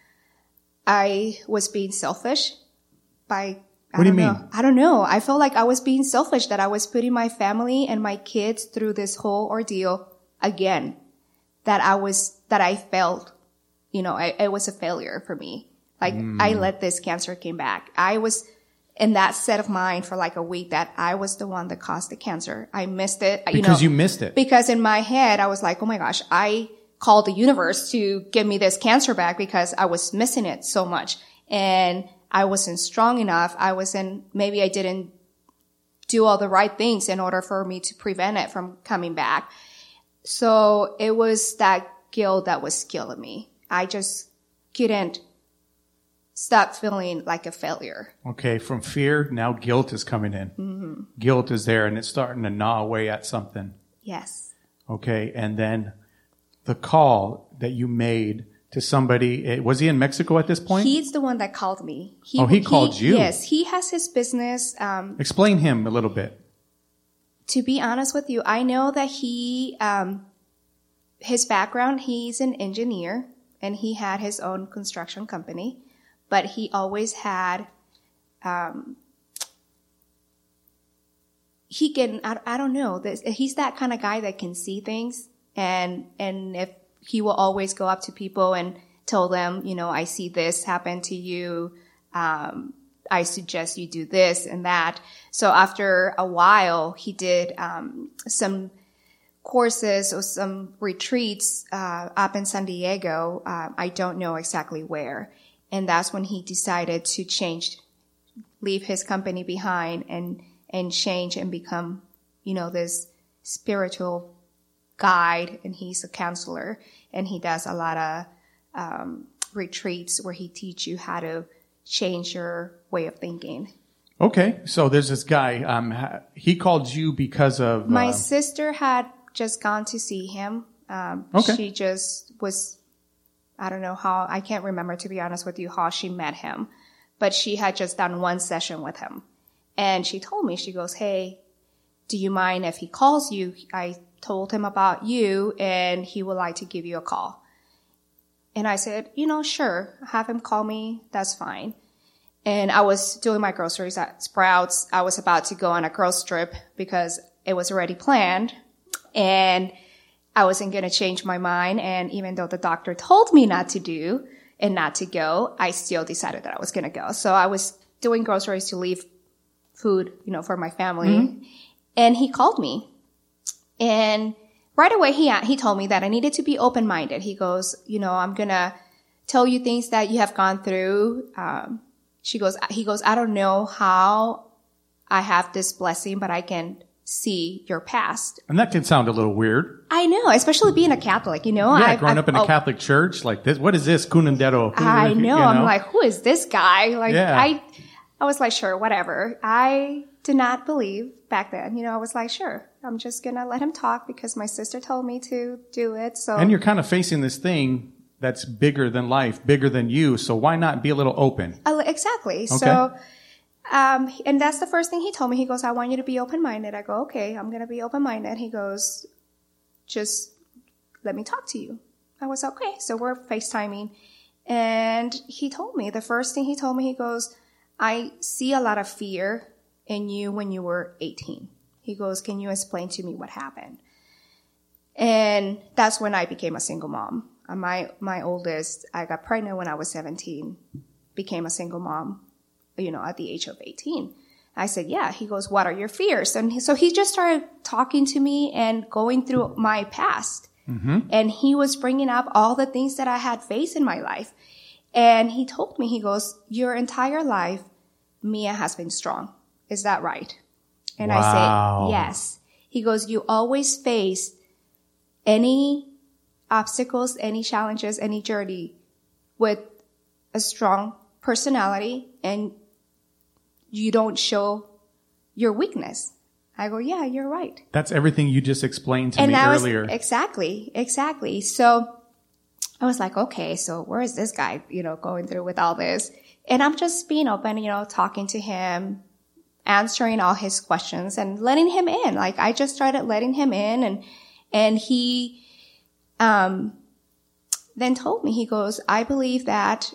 I was being selfish by, I What do you don't know. mean? I don't know. I felt like I was being selfish, that I was putting my family and my kids through this whole ordeal again. That I was, that I felt, you know, I, it was a failure for me. Like Mm. I let this cancer came back. I was in that set of mind for like a week that I was the one that caused the cancer. I missed it. You Because know, you missed it. Because in my head, I was like, oh my gosh, I called the universe to give me this cancer back because I was missing it so much. And I wasn't strong enough. I wasn't, maybe I didn't do all the right things in order for me to prevent it from coming back. So it was that guilt that was killing me. I just couldn't stop feeling like a failure. Okay, from fear, now guilt is coming in. Mm-hmm. Guilt is there, and it's starting to gnaw away at something. Yes. Okay, and then the call that you made to somebody, eh, was he in Mexico at this point? He's the one that called me. Oh, he called you? Yes, he has his business. Um, Explain him a little bit. to be honest with you, I know that he, um, his background, he's an engineer and he had his own construction company, but he always had, um, he can, I, I don't know, this, he's that kind of guy that can see things, and, and if he will always go up to people and tell them, you know, I see this happen to you, um, I suggest you do this and that. So after a while, he did um, some courses or some retreats uh, up in San Diego. Uh, I don't know exactly where. And that's when he decided to change, leave his company behind and, and change and become, you know, this spiritual guide. And he's a counselor, and he does a lot of um, retreats where he teach you how to change your way of thinking. Okay, so there's this guy. Um, ha- he called you because of My uh, sister had just gone to see him. Um, Okay. She just was, I don't know how, I can't remember, to be honest with you, how she met him. But she had just done one session with him. And she told me, she goes, hey, do you mind if he calls you? I told him about you and he would like to give you a call. And I said, you know, sure, have him call me. That's fine. And I was doing my groceries at Sprouts. I was about to go on a grocery trip because it was already planned. And I wasn't going to change my mind. And even though the doctor told me not to do and not to go, I still decided that I was going to go. So I was doing groceries to leave food, you know, for my family. Mm-hmm. And he called me. And right away, he he told me that I needed to be open-minded. He goes, you know, I'm going to tell you things that you have gone through. Um, she goes, he goes, I don't know how I have this blessing, but I can see your past. And that can sound a little weird. I know, especially being a Catholic, you know. Yeah, I've, growing I've, up in a oh, Catholic church, like this, what is this, Cunandero? I know. You know. I'm like, who is this guy? Like, Yeah. I, I was like, sure, whatever. I did not believe back then. You know, I was like, sure, I'm just gonna let him talk because my sister told me to do it. So, And you're kind of facing this thing that's bigger than life, bigger than you. So why not be a little open? Uh, exactly. So, um, and that's the first thing he told me. He goes, I want you to be open-minded. I go, okay, I'm going to be open-minded. He goes, just let me talk to you. I was okay. So we're FaceTiming. And he told me, the first thing he told me, he goes, I see a lot of fear in you when you were eighteen. He goes, can you explain to me what happened? And that's when I became a single mom. Uh, My, my oldest, I got pregnant when I was seventeen, became a single mom, you know, at the age of eighteen. I said, yeah. He goes, what are your fears? And he, so he just started talking to me and going through my past. Mm-hmm. And he was bringing up all the things that I had faced in my life. And he told me, he goes, your entire life, Mia has been strong. Is that right? And Wow. I said, yes. He goes, you always faced any obstacles, any challenges, any journey with a strong personality, and you don't show your weakness. I go, yeah, you're right. That's everything you just explained to And me that was earlier. exactly, exactly. So I was like, okay, so where is this guy, you know, going through with all this? And I'm just being open, you know, talking to him, answering all his questions and letting him in. Like I just started letting him in, and, and he, um, then told me, he goes, I believe that,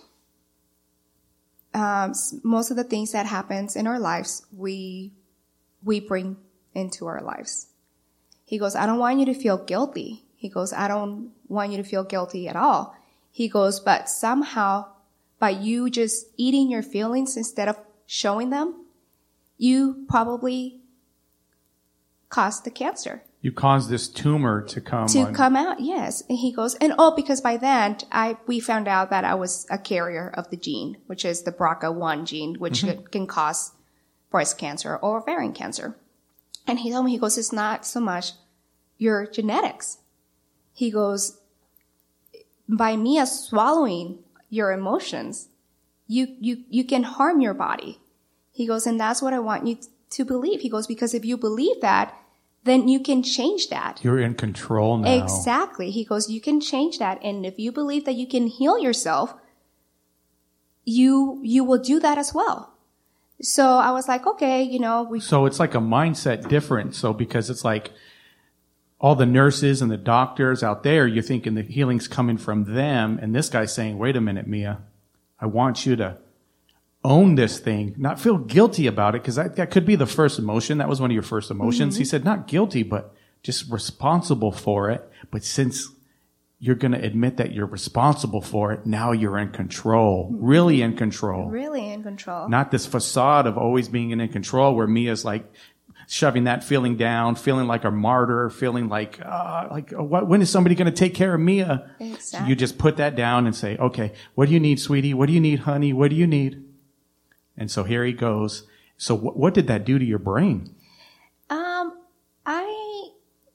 um, most of the things that happens in our lives, we, we bring into our lives. He goes, I don't want you to feel guilty. He goes, I don't want you to feel guilty at all. He goes, but somehow by you just eating your feelings instead of showing them, you probably caused the cancer. You caused this tumor to come. To on. come out, yes. And he goes, and oh, because by then I, we found out that I was a carrier of the gene, which is the B R C A one gene, which mm-hmm. can cause breast cancer or ovarian cancer. And he told me, he goes, it's not so much your genetics. He goes, by me swallowing your emotions, you, you, you can harm your body. He goes, and that's what I want you to believe. He goes, because if you believe that, then you can change that. You're in control now. Exactly. He goes, you can change that. And if you believe that you can heal yourself, you, you will do that as well. So I was like, okay, you know, we. So it's like a mindset difference. So because it's like all the nurses and the doctors out there, you're thinking the healing's coming from them. And this guy's saying, wait a minute, Mia, I want you to own this thing, not feel guilty about it, because that, that could be the first emotion. That was one of your first emotions. Mm-hmm. He said, not guilty, but just responsible for it. But since you're going to admit that you're responsible for it, now you're in control, mm-hmm. really in control. Really in control. Not this facade of always being in control where Mia's like shoving that feeling down, feeling like a martyr, feeling like, uh, like what, when is somebody going to take care of Mia? Exactly. So you just put that down and say, okay, what do you need, sweetie? What do you need, honey? What do you need? And so here he goes. So what, what did that do to your brain? Um, I,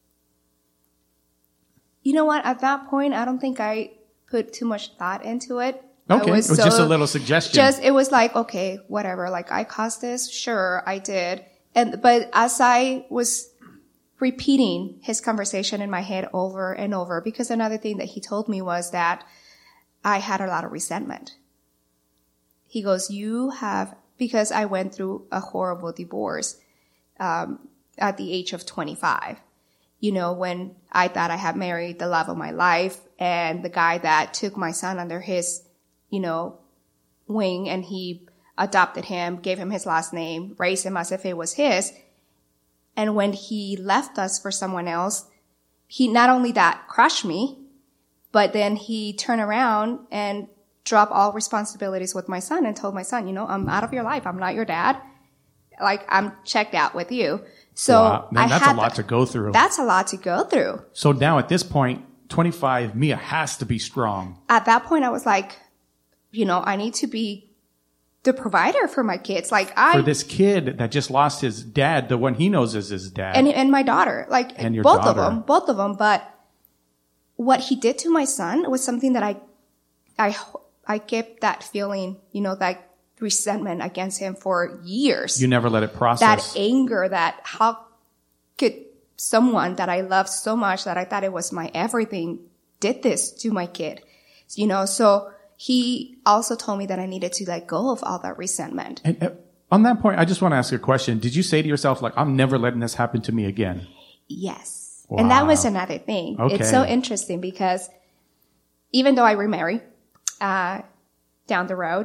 you know what? At that point, I don't think I put too much thought into it. Okay. It was so, just a little suggestion. Just, it was like, okay, whatever. Like I caused this. Sure, I did. And, but as I was repeating his conversation in my head over and over, because another thing that he told me was that I had a lot of resentment. He goes, you have, because I went through a horrible divorce um, at the age of twenty-five. You know, when I thought I had married the love of my life, and the guy that took my son under his, you know, wing, and he adopted him, gave him his last name, raised him as if it was his. And when he left us for someone else, he not only that crushed me, but then he turned around and drop all responsibilities with my son and told my son, you know, I'm out of your life. I'm not your dad. Like, I'm checked out with you. So wow. Man, I that's had a lot to go through. That's a lot to go through. So now at this point, twenty-five, Mia has to be strong. At that point, I was like, you know, I need to be the provider for my kids. Like I, For this kid that just lost his dad, the one he knows is his dad. and, and my daughter, like And your both of daughter. them, both of them. But what he did to my son was something that I, I, I kept that feeling, you know, that resentment against him for years. You never let it That process. anger, that how could someone that I loved so much that I thought it was my everything did this to my kid, you know? So he also told me that I needed to let go of all that resentment. And uh, on that point, I just want to ask you a question. Did you say to yourself, like, I'm never letting this happen to me again? Yes. And that Wow. was another thing. Okay. It's so interesting because even though I remarry, uh, down the road,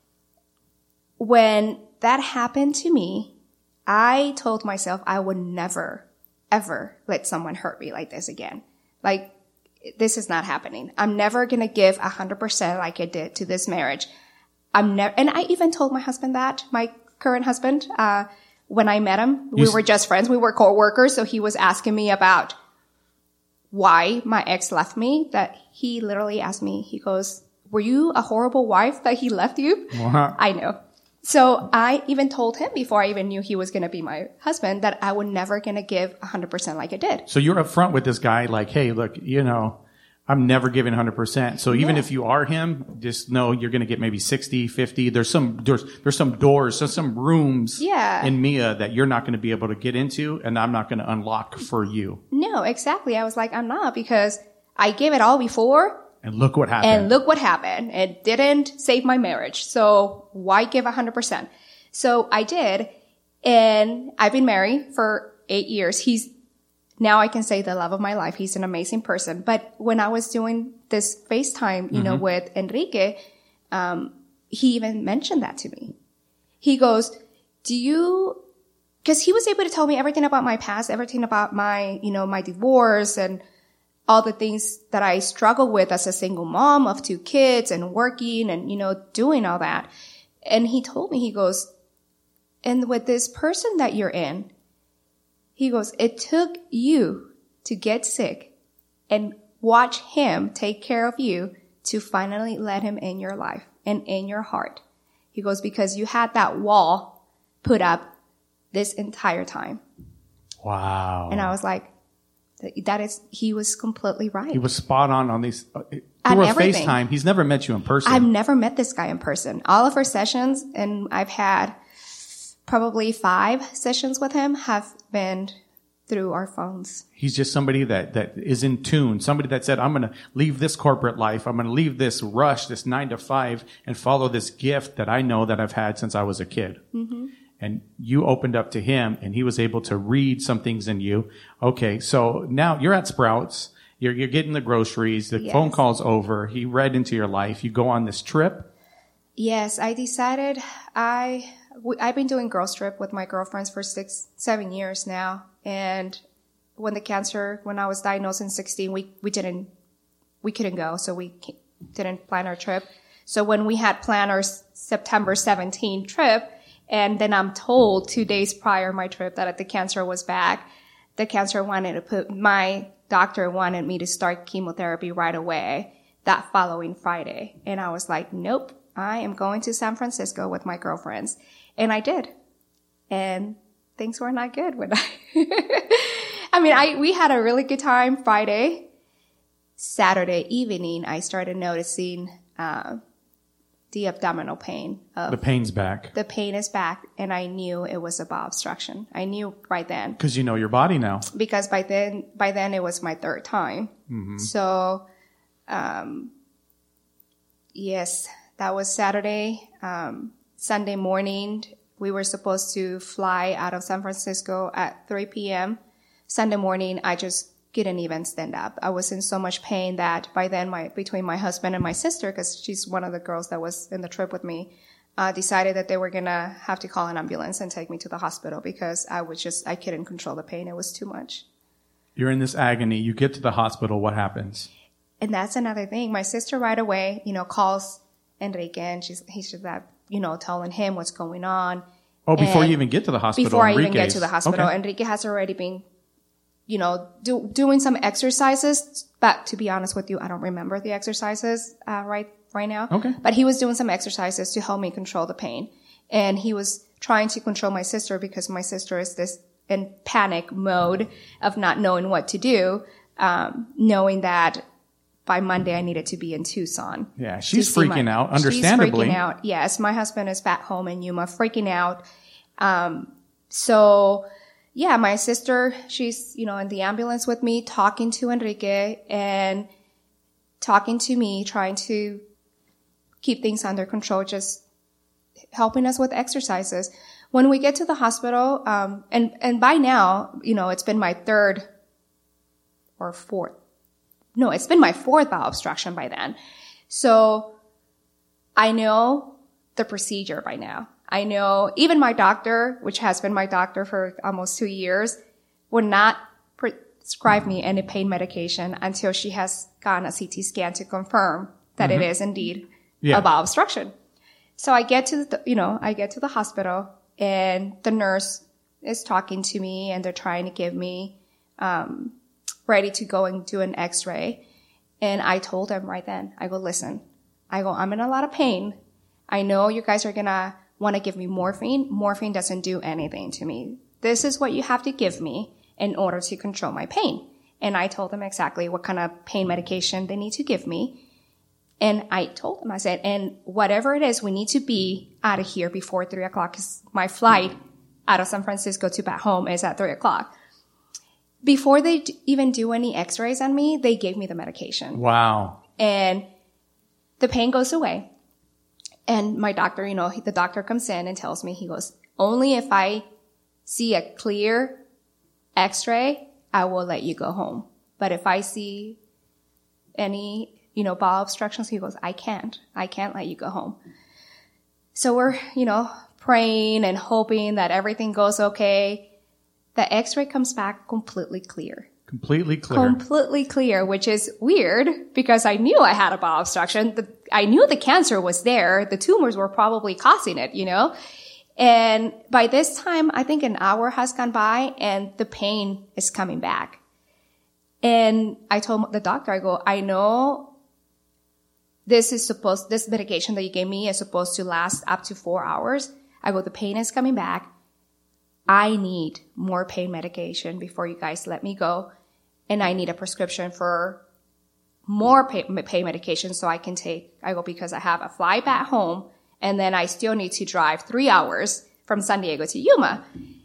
when that happened to me, I told myself I would never, ever let someone hurt me like this again. Like, this is not happening. I'm never going to give a hundred percent like I did to this marriage. I'm never, and I even told my husband that, my current husband, uh, when I met him, we You s- were just friends. We were co-workers. So he was asking me about why my ex left me, that he literally asked me, he goes, were you a horrible wife that he left you? Wow. I know. So I even told him before I even knew he was going to be my husband that I would never going to give one hundred percent like I did. So you're upfront with this guy, like, hey, look, you know, I'm never giving one hundred percent. So even Yeah. if you are him, just know you're going to get maybe sixty, fifty. There's some, there's, there's some doors, so some rooms Yeah. in Mia that you're not going to be able to get into, and I'm not going to unlock for you. No, exactly. I was like, I'm not, because I gave it all before. And look what happened. And look what happened. It didn't save my marriage. So why give one hundred percent? So I did. And I've been married for eight years. He's, now I can say the love of my life. He's an amazing person. But when I was doing this FaceTime, you know, with Enrique, um, he even mentioned that to me. He goes, do you, because he was able to tell me everything about my past, everything about my, you know, my divorce and all the things that I struggle with as a single mom of two kids and working and, you know, doing all that. And he told me, he goes, and with this person that you're in, he goes, it took you to get sick and watch him take care of you to finally let him in your life and in your heart. He goes, because you had that wall put up this entire time. Wow. And I was like, that is, he was completely right. He was spot on on these. Uh, On through a everything. FaceTime, he's never met you in person. I've never met this guy in person. All of our sessions, and I've had probably five sessions with him, have been through our phones. He's just somebody that, that is in tune. Somebody that said, I'm going to leave this corporate life. I'm going to leave this rush, this nine to five, and follow this gift that I know that I've had since I was a kid. Mm-hmm. And you opened up to him, and he was able to read some things in you. Okay, so now you're at Sprouts. You're, you're getting the groceries. The Yes. phone call's over. He read into your life. You go on this trip. Yes, I decided I, we, I've been doing girls trip with my girlfriends for six, seven years now. And when the cancer, when I was diagnosed in sixteen, we, we didn't, we couldn't go. So we didn't plan our trip. So when we had planned our September seventeenth trip, and then I'm told two days prior my trip that the cancer was back, the cancer wanted to put, my doctor wanted me to start chemotherapy right away that following Friday. And I was like, nope, I am going to San Francisco with my girlfriends. And I did. And things were not good when I, I mean, I, we had a really good time Friday. Saturday evening, I started noticing, uh, the abdominal pain of The pain's back. the pain is back, and I knew it was a bowel obstruction. I knew right then, Because you know your body now. because by then, by then it was my third time. Mm-hmm. So, um, yes, that was Saturday. Um, Sunday morning, we were supposed to fly out of San Francisco at three p.m. Sunday morning, I just couldn't even stand up. I was in so much pain that by then, my between my husband and my sister, because she's one of the girls that was in the trip with me, uh, decided that they were gonna have to call an ambulance and take me to the hospital because I was just I couldn't control the pain. It was too much. You're in this agony. You get to the hospital. What happens? And that's another thing. My sister right away, you know, calls Enrique, and she's he's just that, you know, telling him what's going on. Oh, before And you even get to the hospital. Before I even Enrique's. get to the hospital, Okay. Enrique has already been, you know, do, doing some exercises. But to be honest with you, I don't remember the exercises uh, right right now. Okay. But he was doing some exercises to help me control the pain. And he was trying to control my sister because my sister is this in panic mode of not knowing what to do, um, knowing that by Monday I needed to be in Tucson. Yeah, she's to see freaking my- out, understandably. She's freaking out. Yes, my husband is back home in Yuma, freaking out. Um, so yeah, my sister, she's, you know, in the ambulance with me, talking to Enrique and talking to me, trying to keep things under control, just helping us with exercises. When we get to the hospital, um, and, and by now, you know, it's been my third or fourth. No, it's been my fourth bowel obstruction by then. So I know the procedure by now. I know even my doctor, which has been my doctor for almost two years, would not prescribe me any pain medication until she has gotten a C T scan to confirm that mm-hmm. it is indeed yeah. a bowel obstruction. So I get to the, you know, I get to the hospital and the nurse is talking to me and they're trying to give me, um, ready to go and do an x-ray. And I told them right then, I go, listen, I go, I'm in a lot of pain. I know you guys are going to want to give me morphine. Morphine doesn't do anything to me. This is what you have to give me in order to control my pain. And I told them exactly what kind of pain medication they need to give me. And I told them, I said, and whatever it is, we need to be out of here before three o'clock because my flight out of San Francisco to back home is at three o'clock. Before they d- even do any x-rays on me, they gave me the medication. Wow. And the pain goes away. And my doctor, you know, the doctor comes in and tells me, he goes, only if I see a clear x-ray, I will let you go home. But if I see any, you know, bowel obstructions, he goes, I can't. I can't let you go home. So we're, you know, praying and hoping that everything goes okay. The x-ray comes back completely clear. Completely clear. Completely clear, which is weird because I knew I had a bowel obstruction. The, I knew the cancer was there. The tumors were probably causing it, you know. And by this time, I think an hour has gone by and the pain is coming back. And I told the doctor, I go, I know this is supposed, this medication that you gave me is supposed to last up to four hours. I go, the pain is coming back. I need more pain medication before you guys let me go. And I need a prescription for more pain, pain medication so I can take, I go, because I have a flight back home and then I still need to drive three hours from San Diego to Yuma.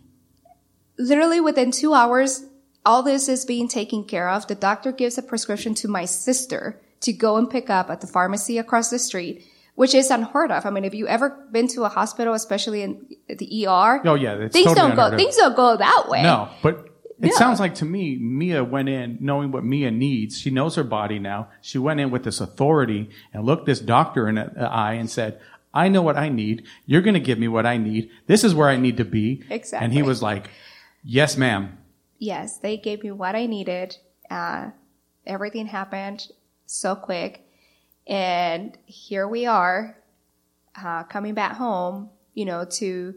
Literally within two hours, all this is being taken care of. The doctor gives a prescription to my sister to go and pick up at the pharmacy across the street, which is unheard of. I mean, if you ever been to a hospital, especially in the E R, oh yeah, it's things totally don't go unheard of. things don't go that way. No, but it No. sounds like to me, Mia went in knowing what Mia needs. She knows her body now. She went in with this authority and looked this doctor in the eye and said, I know what I need. You're going to give me what I need. This is where I need to be. Exactly. And he was like, yes, ma'am. Yes, they gave me what I needed. Uh, everything happened so quick. And here we are, uh, coming back home, you know, to,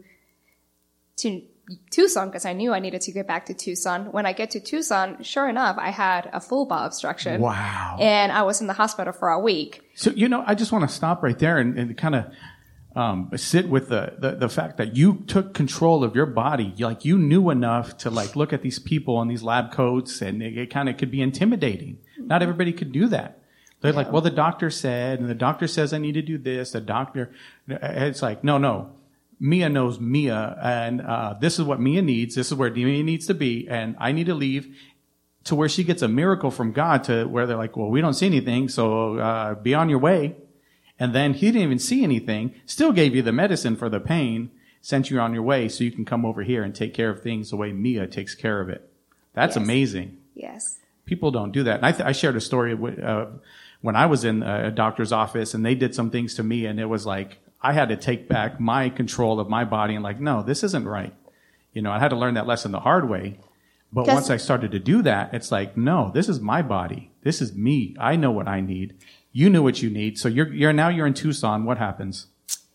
to Tucson, because I knew I needed to get back to Tucson. When I get to Tucson, sure enough, I had a full bowel obstruction. Wow. And I was in the hospital for a week. So, you know, I just want to stop right there and, and kind of um, sit with the, the, the fact that you took control of your body. Like, you knew enough to, like, look at these people on these lab coats, and it, it kind of could be intimidating. Not everybody could do that. They're Yeah. like, well, the doctor said, and the doctor says I need to do this. The doctor, it's like, no, no. Mia knows Mia, and uh, this is what Mia needs. This is where Mia needs to be, and I need to leave to where she gets a miracle from God to where they're like, well, we don't see anything, so uh, be on your way. And then he didn't even see anything, still gave you the medicine for the pain, sent you on your way so you can come over here and take care of things the way Mia takes care of it. That's Yes. amazing. Yes. People don't do that. And I, th- I shared a story with, uh, when I was in a doctor's office and they did some things to me, and it was like, I had to take back my control of my body and like, no, this isn't right. You know, I had to learn that lesson the hard way. But once I started to do that, it's like, no, this is my body. This is me. I know what I need. You knew what you need. So you're, you're now you're in Tucson. What happens?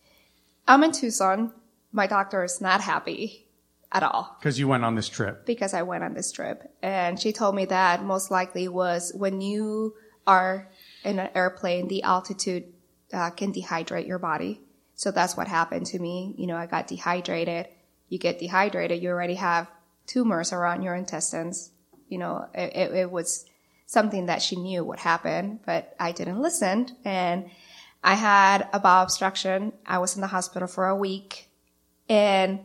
I'm in Tucson. My doctor is not happy at all. Because you went on this trip. Because I went on this trip. And she told me that most likely was when you are in an airplane, the altitude uh, can dehydrate your body. So that's what happened to me. You know, I got dehydrated. You get dehydrated, you already have tumors around your intestines. You know, it, it, it was something that she knew would happen, but I didn't listen. And I had a bowel obstruction. I was in the hospital for a week. And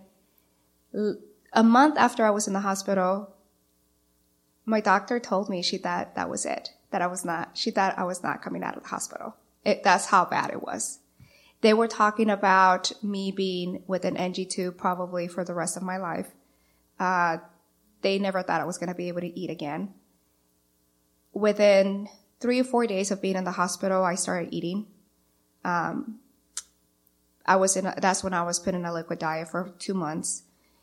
a month after I was in the hospital, my doctor told me she thought that was it, that I was not, she thought I was not coming out of the hospital. It, that's how bad it was. They were talking about me being with an N G tube probably for the rest of my life. Uh, they never thought I was going to be able to eat again. Within three or four days of being in the hospital, I started eating. Um, I was in, a, that's when I was put in a liquid diet for two months.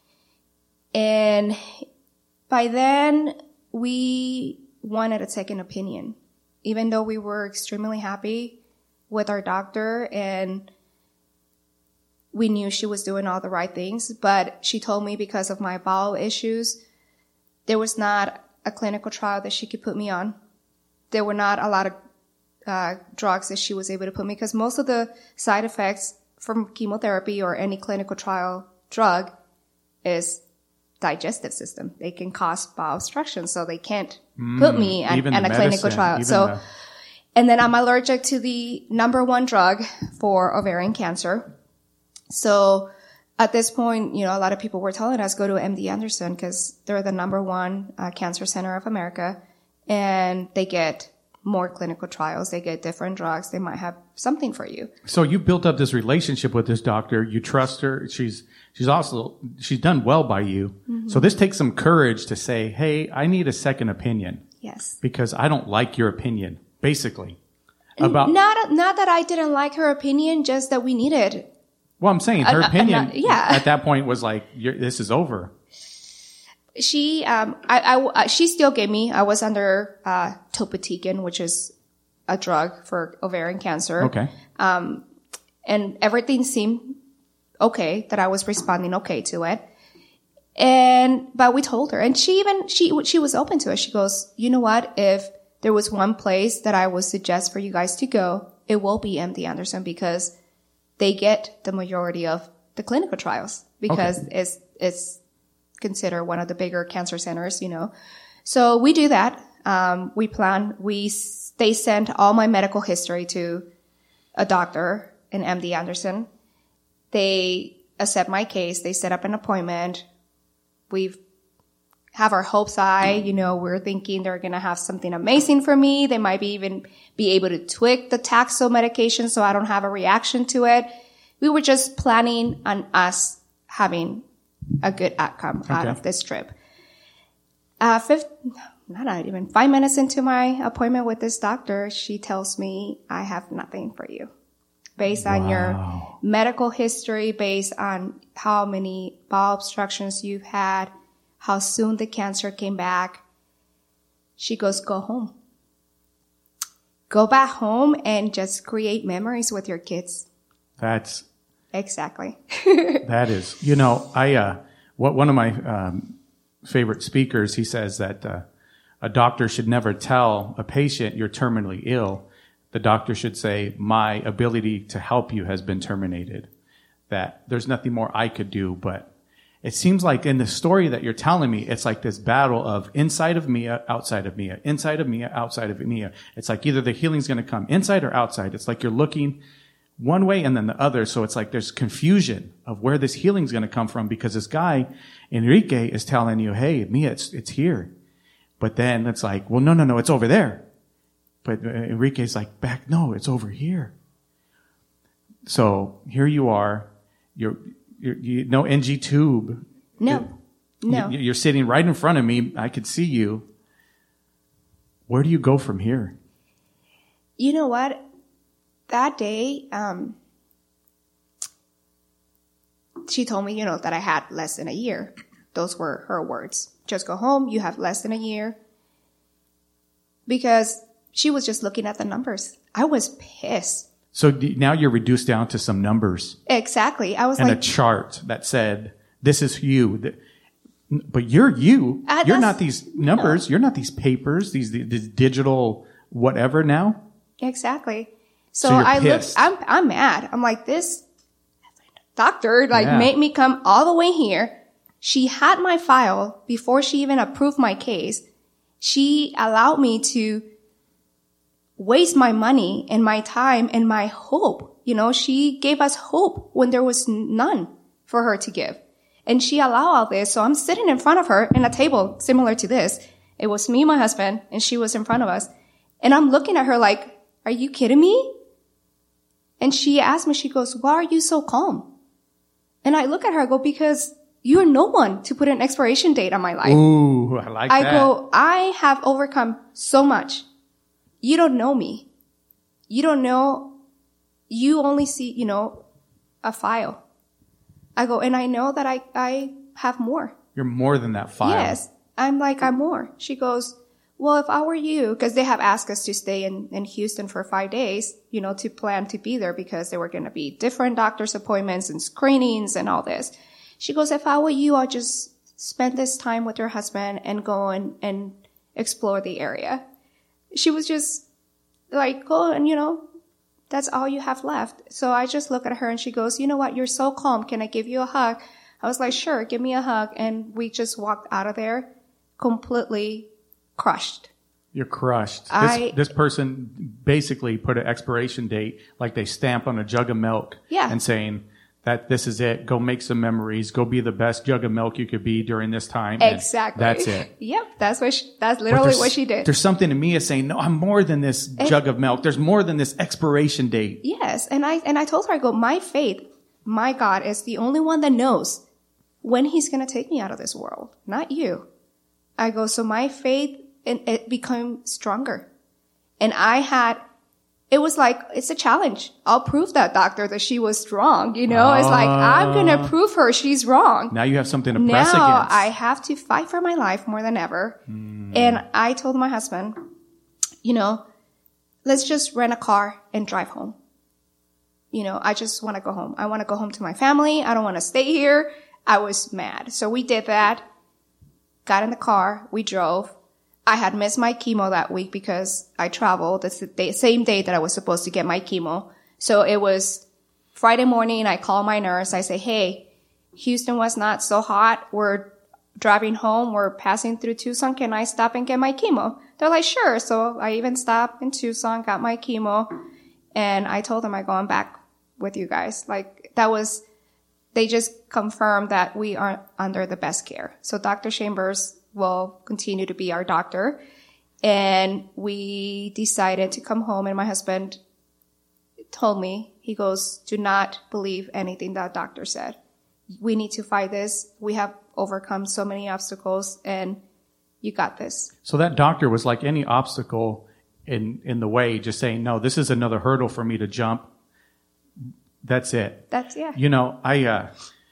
And by then, we wanted a second opinion. Even though we were extremely happy with our doctor and we knew she was doing all the right things, but she told me because of my bowel issues, there was not a clinical trial that she could put me on. There were not a lot of uh, drugs that she was able to put me, because most of the side effects from chemotherapy or any clinical trial drug is digestive system. They can cause bowel obstruction, so they can't mm, put me on, on a medicine, clinical trial. So, the... and then I'm allergic to the number one drug for ovarian cancer. So at this point, you know, a lot of people were telling us go to M D Anderson because they're the number one uh, cancer center of America, and they get more clinical trials. They get different drugs. They might have something for you. So you built up this relationship with this doctor. You trust her. She's she's also she's done well by you. Mm-hmm. So this takes some courage to say, "Hey, I need a second opinion." Yes. Because I don't like your opinion, basically. About not not that I didn't like her opinion, just that we needed. Well, I'm saying her uh, opinion uh, yeah. at that point was like, You're, "This is over." She, um, I, I, she still gave me, I was under, uh, topotecan, which is a drug for ovarian cancer. Okay. Um, and everything seemed okay, that I was responding okay to it. And, but we told her, and she even, she, she was open to it. She goes, you know what? If there was one place that I would suggest for you guys to go, it will be M D Anderson, because they get the majority of the clinical trials, because okay. it's, it's, consider one of the bigger cancer centers, you know. So we do that. Um, we plan, we, they sent all my medical history to a doctor in M D Anderson. They accept my case. They set up an appointment. We have our hopes high. You know, we're thinking they're going to have something amazing for me. They might be even be able to tweak the Taxol medication so I don't have a reaction to it. We were just planning on us having a good outcome okay. out of this trip. Uh, fifth, not even five minutes into my appointment with this doctor, she tells me, I have nothing for you. Based wow. on your medical history, based on how many bowel obstructions you've had, how soon the cancer came back. She goes, go home. Go back home and just create memories with your kids. That's Exactly. That is, you know, I, uh, what, one of my, um, favorite speakers, he says that, uh, a doctor should never tell a patient you're terminally ill. The doctor should say, my ability to help you has been terminated. That there's nothing more I could do. But it seems like in the story that you're telling me, it's like this battle of inside of Mia, outside of Mia, inside of Mia, outside of Mia. It's like either the healing's going to come inside or outside. It's like you're looking one way and then the other. So it's like there's confusion of where this healing's going to come from, because this guy, Enrique, is telling you, hey, Mia, it's, it's here. But then it's like, well, no, no, no, it's over there. But Enrique's like, back, no, it's over here. So here you are. You're, you're you, no N G tube. No, no. You, you're sitting right in front of me. I could see you. Where do you go from here? You know what? That day, um, she told me, you know, that I had less than a year. Those were her words. Just go home. You have less than a year. Because she was just looking at the numbers. I was pissed. So now you're reduced down to some numbers. Exactly. I was and like. And a chart that said, this is you. But you're you. Uh, you're not these numbers. No. You're not these papers, these, these digital whatever now. Exactly. So, So you're I pissed. looked, I'm, I'm mad. I'm like, this doctor, like, Yeah. made me come all the way here. She had my file before she even approved my case. She allowed me to waste my money and my time and my hope. You know, she gave us hope when there was none for her to give. And she allowed all this. So I'm sitting in front of her in a table similar to this. It was me, my husband, and she was in front of us. And I'm looking at her like, are you kidding me? And she asked me, she goes, why are you so calm? And I look at her, I go, because you're no one to put an expiration date on my life. Ooh, I like I that. go, I have overcome so much. You don't know me. You don't know, you only see, you know, a file. I go, and I know that I, I have more. You're more than that file. Yes. I'm like, I'm more. She goes, well, if I were you, because they have asked us to stay in, in Houston for five days, you know, to plan to be there because there were going to be different doctor's appointments and screenings and all this. She goes, if I were you, I'd just spend this time with your husband and go and, and explore the area. She was just like, go and, you know, that's all you have left. So I just look at her and she goes, you know what? You're so calm. Can I give you a hug? I was like, sure, give me a hug. And we just walked out of there completely crushed. You're crushed. I- this, this person basically put an expiration date like they stamp on a jug of milk Yeah. and saying that this is it. Go make some memories. Go be the best jug of milk you could be during this time. and Exactly. That's it. Yep. That's what she, that's But literally there's- what she did. There's something in me is saying, no, I'm more than this jug of milk. There's more than this expiration date. Yes. And I, and I told her, I go, my faith, my God is the only one that knows when he's going to take me out of this world, not you. I go, so my faith, and it became stronger. And I had, it was like, it's a challenge. I'll prove that doctor that she was wrong. You know, it's like, I'm going to prove her she's wrong. Now you have something to press Now against. I have to fight for my life more than ever. Mm. And I told my husband, you know, let's just rent a car and drive home. You know, I just want to go home. I want to go home to my family. I don't want to stay here. I was mad. So we did that. Got in the car. We drove. I had missed my chemo that week because I traveled. It's the day, same day that I was supposed to get my chemo. So it was Friday morning. I call my nurse. I say, hey, Houston was not so hot. We're driving home. We're passing through Tucson. Can I stop and get my chemo? They're like, sure. So I even stopped in Tucson, got my chemo. And I told them I go, I'm back with you guys. Like that was, they just confirmed that we are under the best care. So Doctor Chambers will continue to be our doctor. And we decided to come home, and my husband told me, he goes, do not believe anything that doctor said. We need to fight this. We have overcome so many obstacles, and you got this. So that doctor was like any obstacle in, in the way, just saying, no, this is another hurdle for me to jump. That's it. That's, yeah. You know, I, uh,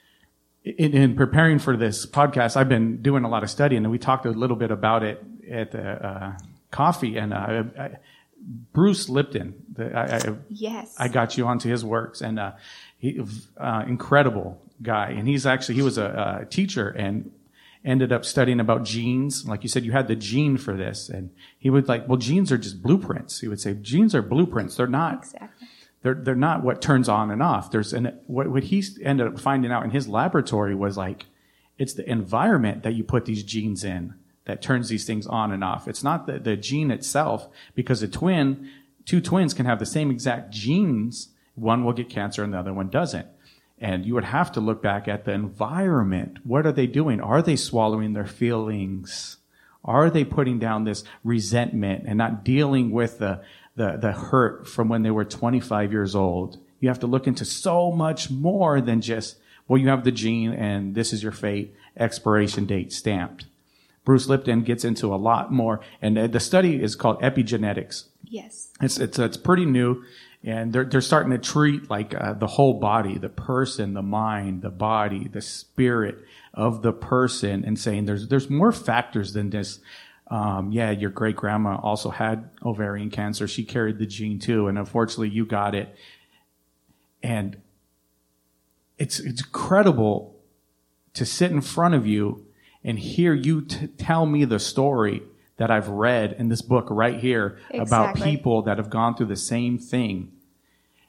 in, in preparing for this podcast, I've been doing a lot of studying, and we talked a little bit about it at the uh, coffee. And uh, I, Bruce Lipton, the, I, I, Yes. I got you onto his works, and uh, he, uh, incredible guy. And he's actually he was a, a teacher and ended up studying about genes. Like you said, you had the gene for this, and he would like, well, genes are just blueprints. He would say, genes are blueprints. They're not. Exactly. They're they're not what turns on and off. There's an what what he ended up finding out in his laboratory was like, it's the environment that you put these genes in that turns these things on and off. It's not the, the gene itself, because a twin, two twins can have the same exact genes. One will get cancer and the other one doesn't. And you would have to look back at the environment. What are they doing? Are they swallowing their feelings? Are they putting down this resentment and not dealing with the the the hurt from when they were twenty-five years old? You have to look into so much more than just, well, you have the gene and this is your fate, expiration date stamped. Bruce Lipton gets into a lot more, and the study is called epigenetics. Yes. It's it's it's pretty new, and they're they're starting to treat like uh, the whole body, the person, the mind, the body, the spirit of the person, and saying there's there's more factors than this. Um, yeah, your great grandma also had ovarian cancer. She carried the gene too, and unfortunately, you got it. And it's it's incredible to sit in front of you and hear you t- tell me the story that I've read in this book right here about Exactly. people that have gone through the same thing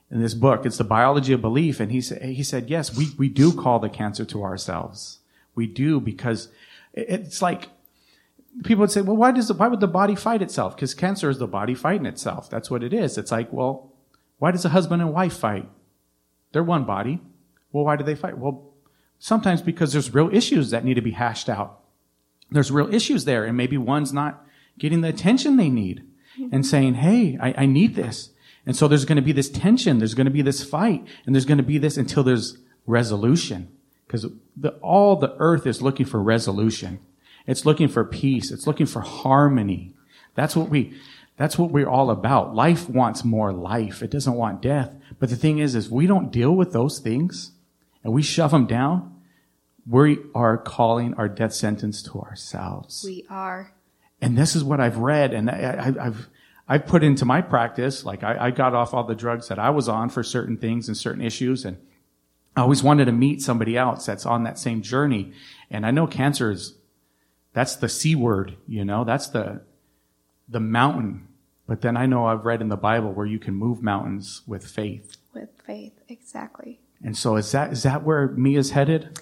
in this book. It's The Biology of Belief. And he said, he said, yes, we, we do call the cancer to ourselves. We do, because it's like, people would say, well, why does the, why would the body fight itself? Because cancer is the body fighting itself. That's what it is. It's like, well, why does a husband and wife fight? They're one body. Well, why do they fight? Well, sometimes because there's real issues that need to be hashed out. There's real issues there, and maybe one's not getting the attention they need and saying, hey, I, I need this. And so there's going to be this tension. There's going to be this fight, and there's going to be this until there's resolution. Because the, all the earth is looking for resolution. It's looking for peace. It's looking for harmony. That's what we, that's what we're all about. Life wants more life. It doesn't want death. But the thing is, is we don't deal with those things and we shove them down. We are calling our death sentence to ourselves. We are. And this is what I've read, and I, I, I've, I've put into my practice. Like I, I got off all the drugs that I was on for certain things and certain issues, and I always wanted to meet somebody else that's on that same journey. And I know cancer is, that's the C word, you know, that's the, the mountain. But then I know I've read in the Bible where you can move mountains with faith. With faith, exactly. And so is that, is that where Mia's headed?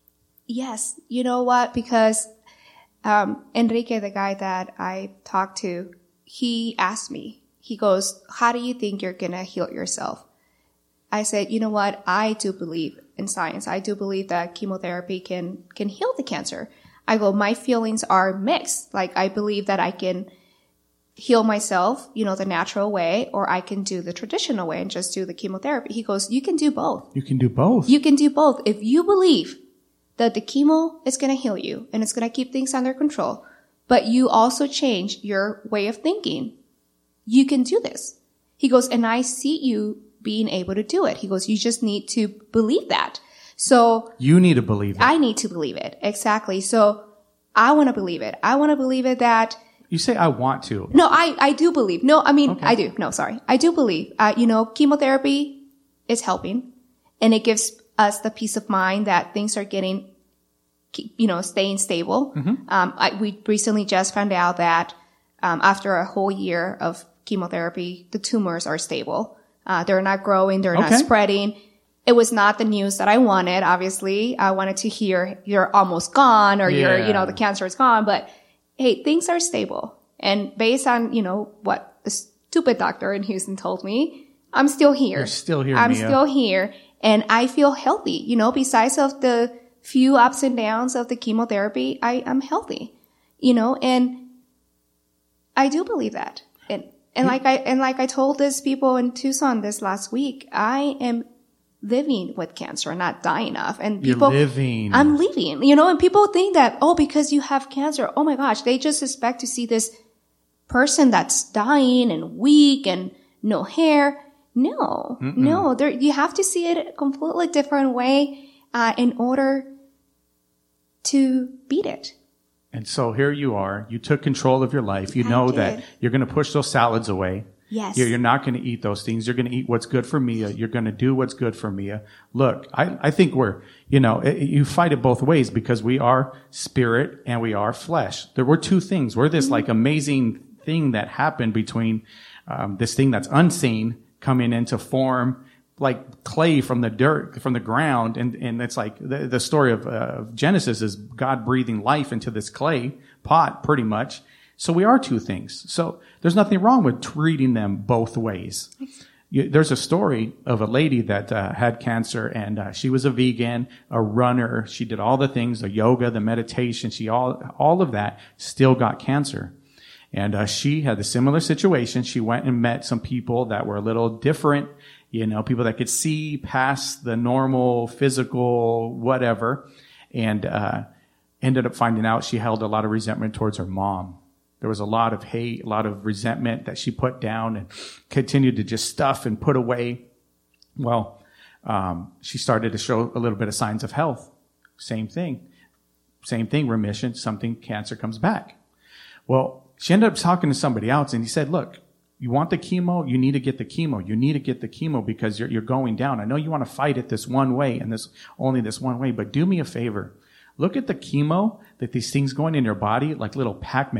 Yes. You know what? Because, um, Enrique, the guy that I talked to, he asked me, he goes, how do you think you're going to heal yourself? I said, you know what? I do believe in science. I do believe that chemotherapy can, can heal the cancer. I go, my feelings are mixed. Like, I believe that I can heal myself, you know, the natural way, or I can do the traditional way and just do the chemotherapy. He goes, you can do both. You can do both. You can do both. If you believe that the chemo is going to heal you and it's going to keep things under control, but you also change your way of thinking, you can do this. He goes, and I see you being able to do it. He goes, you just need to believe that. So you need to believe it. I need to believe it. Exactly. So I want to believe it. I want to believe it that. You say, I want to. No, I, I do believe. No, I mean, Okay. I do. No, sorry. I do believe, uh, you know, chemotherapy is helping, and it gives us the peace of mind that things are getting, you know, staying stable. Mm-hmm. Um, I, we recently just found out that, um, after a whole year of chemotherapy, the tumors are stable. Uh, they're not growing. They're Okay. not spreading. It was not the news that I wanted. Obviously, I wanted to hear you're almost gone, or you're, Yeah. you know, the cancer is gone, but hey, things are stable. And based on, you know, what the stupid doctor in Houston told me, I'm still here. You're still here, I'm Mia. still here. And I feel healthy. You know, besides of the few ups and downs of the chemotherapy, I am healthy. You know, and I do believe that. And, and like I, and like I told these people in Tucson this last week, I am living with cancer, not dying of. And You're people, living. I'm living, you know, and people think that, oh, because you have cancer, oh my gosh, they just expect to see this person that's dying and weak and no hair. No, Mm-mm. no, there, you have to see it a completely different way, uh, in order to beat it. And so here you are. You took control of your life. You I know did. that you're going to push those salads away. Yes. You're, you're not going to eat those things. You're going to eat what's good for Mia. You're going to do what's good for Mia. Look, I, I think we're, you know, it, you fight it both ways, because we are spirit and we are flesh. There were two things. We're this like amazing thing that happened between um, this thing that's unseen coming into form, like clay from the dirt, from the ground. And, and it's like the, the story of uh, Genesis is God breathing life into this clay pot, pretty much. So we are two things. So there's nothing wrong with treating them both ways. You, there's a story of a lady that uh, had cancer, and uh, she was a vegan, a runner. She did all the things, the yoga, the meditation. She all all of that, still got cancer. And uh, she had a similar situation. She went and met some people that were a little different, you know, people that could see past the normal physical whatever, and uh ended up finding out she held a lot of resentment towards her mom. There was a lot of hate, a lot of resentment that she put down and continued to just stuff and put away. Well, um, she started to show a little bit of signs of health. Same thing. Same thing, remission, something, cancer comes back. Well, she ended up talking to somebody else, and he said, look, you want the chemo? You need to get the chemo. You need to get the chemo because you're, you're going down. I know you want to fight it this one way and this, only this one way, but do me a favor. Look at the chemo that these things going in your body like little Pac-Man.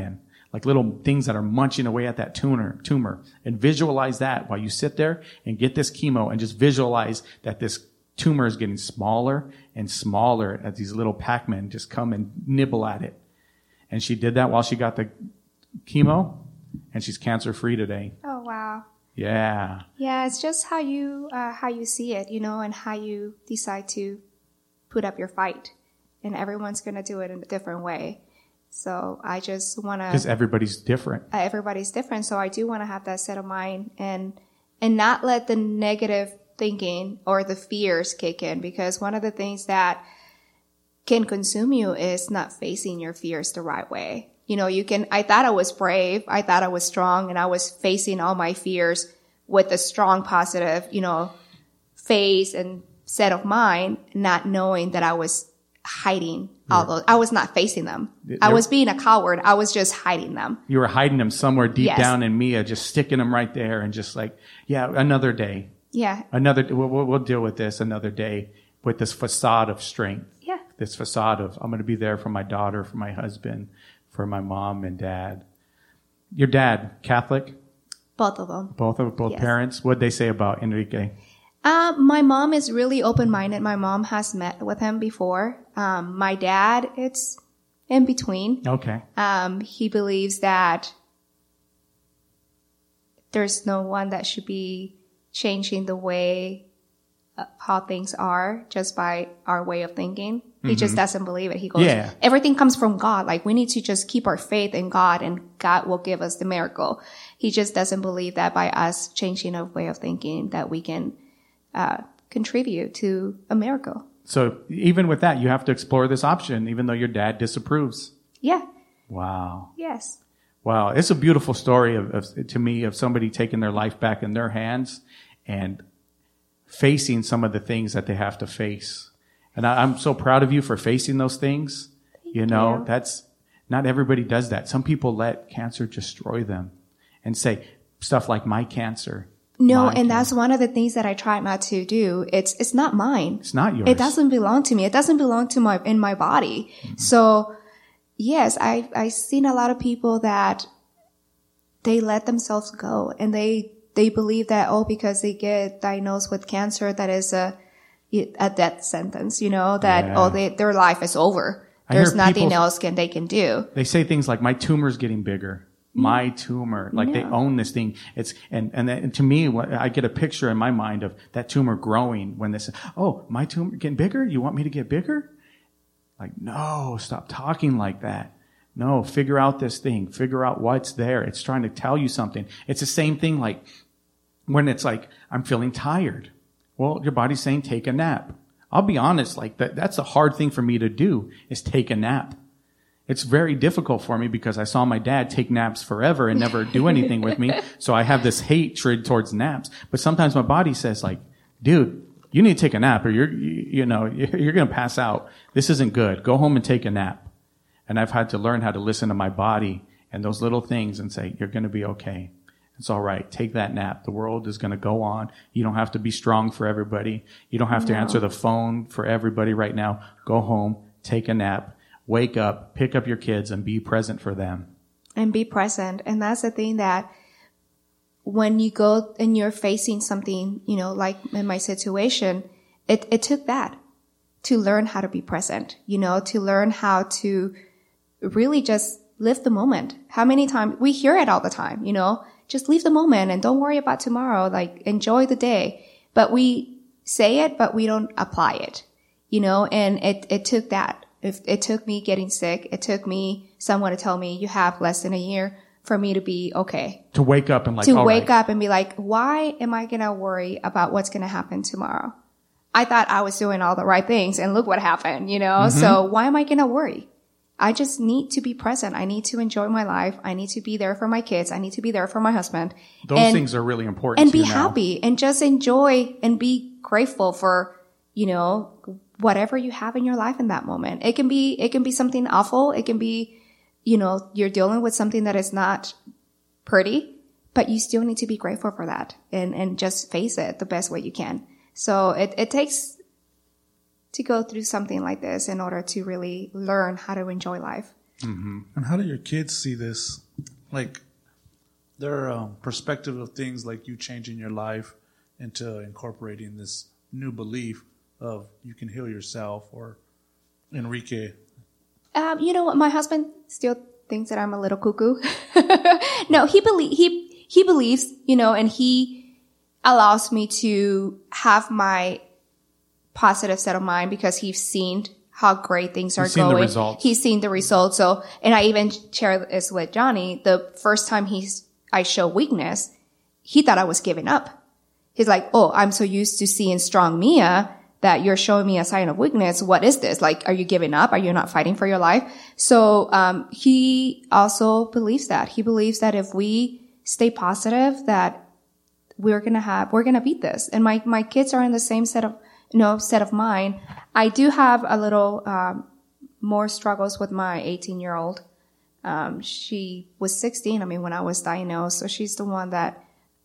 like little things that are munching away at that tumor, tumor. And visualize that while you sit there and get this chemo, and just visualize that this tumor is getting smaller and smaller as these little Pac-Men just come and nibble at it. And she did that while she got the chemo, and she's cancer-free today. Oh, wow. Yeah. Yeah, it's just how you uh, how you see it, you know, and how you decide to put up your fight. And everyone's going to do it in a different way. So I just want to... Because everybody's different. Uh, everybody's different. So I do want to have that set of mind and and not let the negative thinking or the fears kick in. Because one of the things that can consume you is not facing your fears the right way. You know, you can, I thought I was brave. I thought I was strong, and I was facing all my fears with a strong, positive, you know, face and set of mind, not knowing that I was hiding all those. I was not facing them. I was being a coward. I was just hiding them. You were hiding them somewhere deep Yes. down in Mia, just sticking them right there and just like, yeah, another day. Yeah. Another, we'll, we'll we'll deal with this another day with this facade of strength. Yeah. This facade of, I'm going to be there for my daughter, for my husband, for my mom and dad. Your dad, Catholic? Both of them. Both of both Yes. parents? What'd they say about Enrique? Uh, my mom is really open-minded. My mom has met with him before. Um, my dad, it's in between. Okay. Um, he believes that there's no one that should be changing the way uh, how things are just by our way of thinking. He just doesn't believe it. He goes, Yeah. everything comes from God. Like, we need to just keep our faith in God, and God will give us the miracle. He just doesn't believe that by us changing our way of thinking that we can uh, contribute to a miracle. So even with that, you have to explore this option, even though your dad disapproves. Yeah. Wow. Yes. Wow. It's a beautiful story of, of to me of somebody taking their life back in their hands and facing some of the things that they have to face. And I, I'm so proud of you for facing those things. Thank you know, you. that's not everybody does that. Some people let cancer destroy them and say stuff like my cancer. No, my and cancer. that's one of the things that I try not to do. It's it's not mine. It's not yours. It doesn't belong to me. It doesn't belong to my in my body. Mm-hmm. So, yes, I I've seen a lot of people that they let themselves go, and they they believe that, oh, because they get diagnosed with cancer, that is a a death sentence. You know, that Yeah. oh, they, their life is over. I There's hear nothing people- else can they can do. They say things like, my tumor's getting bigger. My tumor. Like they Yeah. own this thing. It's, and, and, that, and to me, what, I get a picture in my mind of that tumor growing when they say, oh, my tumor getting bigger? You want me to get bigger? Like, no, stop talking like that. No, figure out this thing. Figure out what's there. It's trying to tell you something. It's the same thing like when it's like, I'm feeling tired. Well, your body's saying take a nap. I'll be honest, like that, that's a hard thing for me to do is take a nap. It's very difficult for me because I saw my dad take naps forever and never do anything with me. So I have this hatred towards naps. But sometimes my body says like, dude, you need to take a nap or you're, you, you know, you're going to pass out. This isn't good. Go home and take a nap. And I've had to learn how to listen to my body and those little things and say, you're going to be okay. It's all right. Take that nap. The world is going to go on. You don't have to be strong for everybody. You don't have to No. answer the phone for everybody right now. Go home, take a nap, wake up, pick up your kids, and be present for them. And be present. And that's the thing that when you go and you're facing something, you know, like in my situation, it, it took that to learn how to be present, you know, to learn how to really just live the moment. How many times we hear it all the time, you know, just leave the moment and don't worry about tomorrow. Like enjoy the day. But we say it, but we don't apply it, you know, and it, it took that. If it took me getting sick, it took me someone to tell me you have less than a year for me to be okay. To wake up and like, to all wake right. up and be like, why am I going to worry about what's going to happen tomorrow? I thought I was doing all the right things and look what happened, you know? Mm-hmm. So why am I going to worry? I just need to be present. I need to enjoy my life. I need to be there for my kids. I need to be there for my husband. Those and, things are really important. and to be you now. happy and just enjoy and be grateful for, you know, whatever you have in your life in that moment. It can be, it can be something awful. It can be, you know, you're dealing with something that is not pretty, but you still need to be grateful for that and, and just face it the best way you can. So it, it takes to go through something like this in order to really learn how to enjoy life. And how do your kids see this like their um, perspective of things, like you changing your life into incorporating this new belief of you can heal yourself, or Enrique? Um, you know what? My husband still thinks that I'm a little cuckoo. No, he believe he he believes, you know, and he allows me to have my positive set of mind because he's seen how great things are He's seen going. the results. He's seen the results. So, and I even share this with Johnny. The first time he's I show weakness, he thought I was giving up. He's like, "Oh, I'm so used to seeing strong Mia that you're showing me a sign of weakness. What is this? Like, are you giving up? Are you not fighting for your life?" So, um, he also believes that. He believes that if we stay positive, that we're gonna have, we're gonna beat this. And my, my kids are in the same set of, you know, set of mind. I do have a little, um, more struggles with my eighteen year old. Um, she was sixteen. I mean, when I was diagnosed, so she's the one that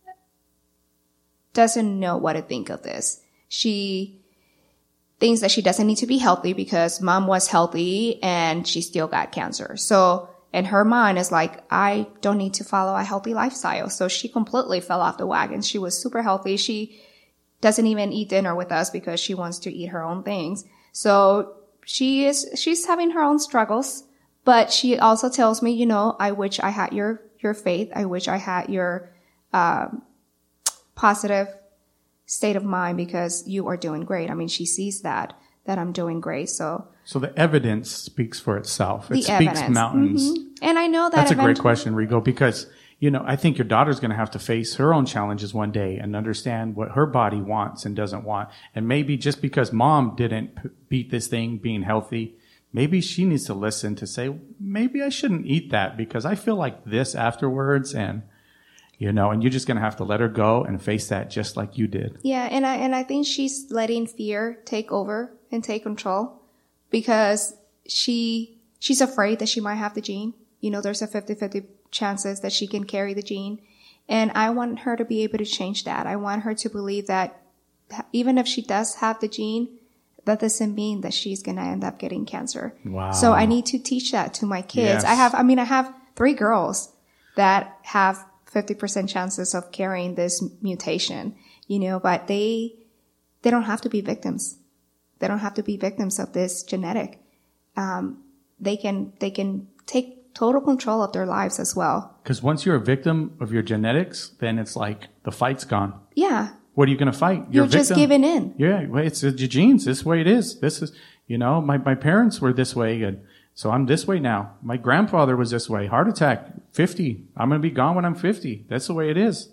doesn't know what to think of this. She thinks that she doesn't need to be healthy because mom was healthy and she still got cancer. So in her mind is like, I don't need to follow a healthy lifestyle. So she completely fell off the wagon. She was super healthy. She doesn't even eat dinner with us because she wants to eat her own things. So she is, she's having her own struggles, but she also tells me, you know, I wish I had your, your faith. I wish I had your, um, positive state of mind because you are doing great. I mean, she sees that, that I'm doing great. So, So the evidence speaks for itself. It the speaks evidence. mountains. Mhm. And I know that That's a great eventually- question, Rigo, because, you know, I think your daughter's going to have to face her own challenges one day and understand what her body wants and doesn't want. And maybe just because mom didn't p- beat this thing being healthy, maybe she needs to listen to say, maybe I shouldn't eat that because I feel like this afterwards. And, you know, and you're just going to have to let her go and face that just like you did. Yeah. And I, and I think she's letting fear take over and take control because she, she's afraid that she might have the gene. You know, there's a fifty-fifty chances that she can carry the gene. And I want her to be able to change that. I want her to believe that even if she does have the gene, that doesn't mean that she's going to end up getting cancer. Wow. So I need to teach that to my kids. Yes. I have, I mean, I have three girls that have fifty percent chances of carrying this mutation, you know, but they, they don't have to be victims. They don't have to be victims of this genetic. Um, they can, they can take total control of their lives as well. Because once you're a victim of your genetics, then it's like the fight's gone. Yeah. What are you going to fight? You're a just victim. giving in. Yeah, well, it's, it's your genes. This is the way it is. This is, you know, my, my parents were this way, and so I'm this way now. My grandfather was this way. Heart attack, fifty. I'm going to be gone when I'm fifty. That's the way it is.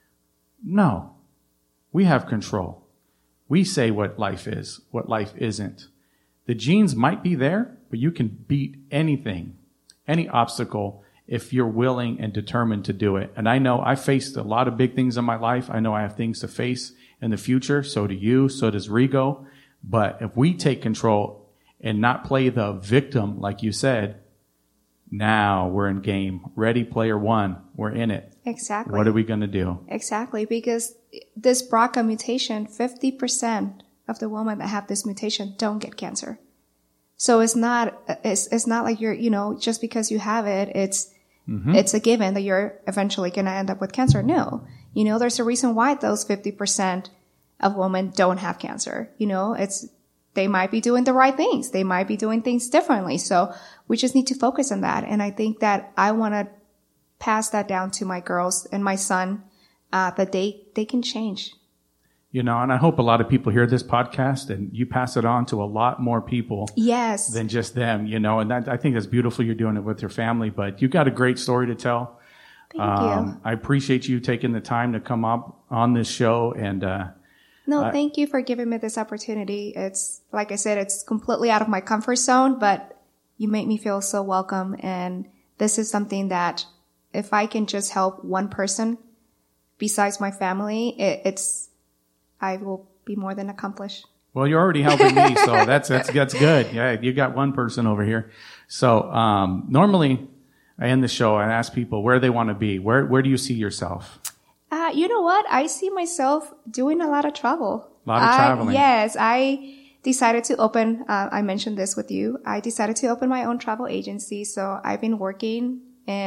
No. We have control. We say what life is, what life isn't. The genes might be there, but you can beat anything, any obstacle, if you're willing and determined to do it. And I know I faced a lot of big things in my life. I know I have things to face in the future. So do you. So does Rigo. But if we take control and not play the victim, like you said, now we're in game. Ready, player one. We're in it. Exactly. What are we going to do? Exactly. Because this B R C A mutation, fifty percent of the women that have this mutation don't get cancer. So it's not, it's, it's not like you're, you know, just because you have it, it's, mm-hmm. it's a given that you're eventually going to end up with cancer. No. You know, there's a reason why those fifty percent of women don't have cancer. You know, it's, they might be doing the right things. They might be doing things differently. So we just need to focus on that. And I think that I want to pass that down to my girls and my son, uh, that they, they can change. You know, and I hope a lot of people hear this podcast and you pass it on to a lot more people. Yes. Than just them, you know, and that, I think that's beautiful. You're doing it with your family, but you've got a great story to tell. Thank um, you. I appreciate you taking the time to come up on this show and, uh, No, Uh, thank you for giving me this opportunity. It's, like I said, it's completely out of my comfort zone, but you make me feel so welcome. And this is something that if I can just help one person besides my family, it, it's, I will be more than accomplished. well, you're already helping me, so that's, that's, that's good. Yeah, you got one person over here. So, um, normally I end the show and ask people where they want to be. Where, where do you see yourself? Uh, you know what? I see myself doing a lot of travel. A lot of I- traveling. Yes. I decided to open, uh, I mentioned this with you. I decided to open my own travel agency. So I've been working in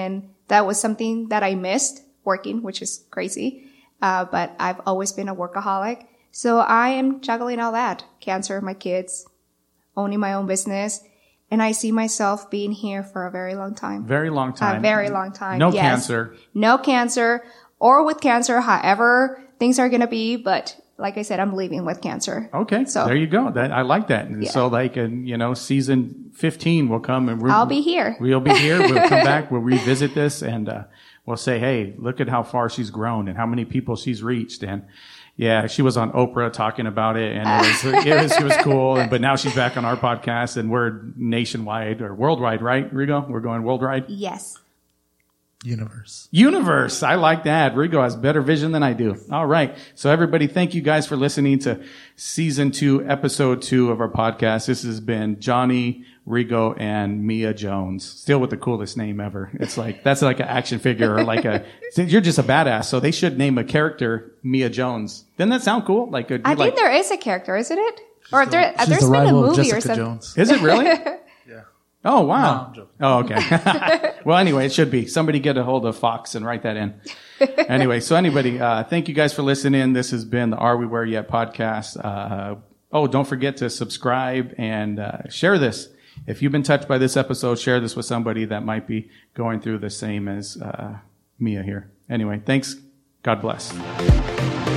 that was something that I missed working, which is crazy. Uh, but I've always been a workaholic. So I am juggling all that. Cancer, my kids, owning my own business. And I see myself being here for a very long time. Very long time. A very long time. No yes. cancer. No cancer. Or with cancer, however things are going to be. But like I said, I'm leaving with cancer. Okay. So there you go. That, I like that. And Yeah. so like, and you know, season fifteen will come and we're, I'll be here. We'll be here. We'll come back. We'll revisit this and, uh, we'll say, hey, look at how far she's grown and how many people she's reached. And yeah, she was on Oprah talking about it and it was, it was, it was cool. And, but now she's back on our podcast and we're nationwide or worldwide, right, Rigo? We're going worldwide. Yes. Universe. Universe. I like that. Rigo has better vision than I do. All right. So everybody, thank you guys for listening to season two, episode two of our podcast. This has been Johnny, Rigo, and Mia Jones. Still with the coolest name ever. It's like, that's like an action figure or like a, you're just a badass. So they should name a character Mia Jones. Doesn't that sound cool? Like, a, I like, think there is a character, isn't it? Or the- there, she's there's the been a rival of movie Jessica or something. Jones. is it really? Yeah. Oh, No, wow. I'm joking. Oh, okay. Well, anyway, it should be. Somebody get a hold of Fox and write that in. Anyway, so anybody, uh, thank you guys for listening. This has been the Are We Where Yet podcast. Uh, oh, don't forget to subscribe and uh, share this. If you've been touched by this episode, share this with somebody that might be going through the same as uh, Mia here. Anyway, thanks. God bless.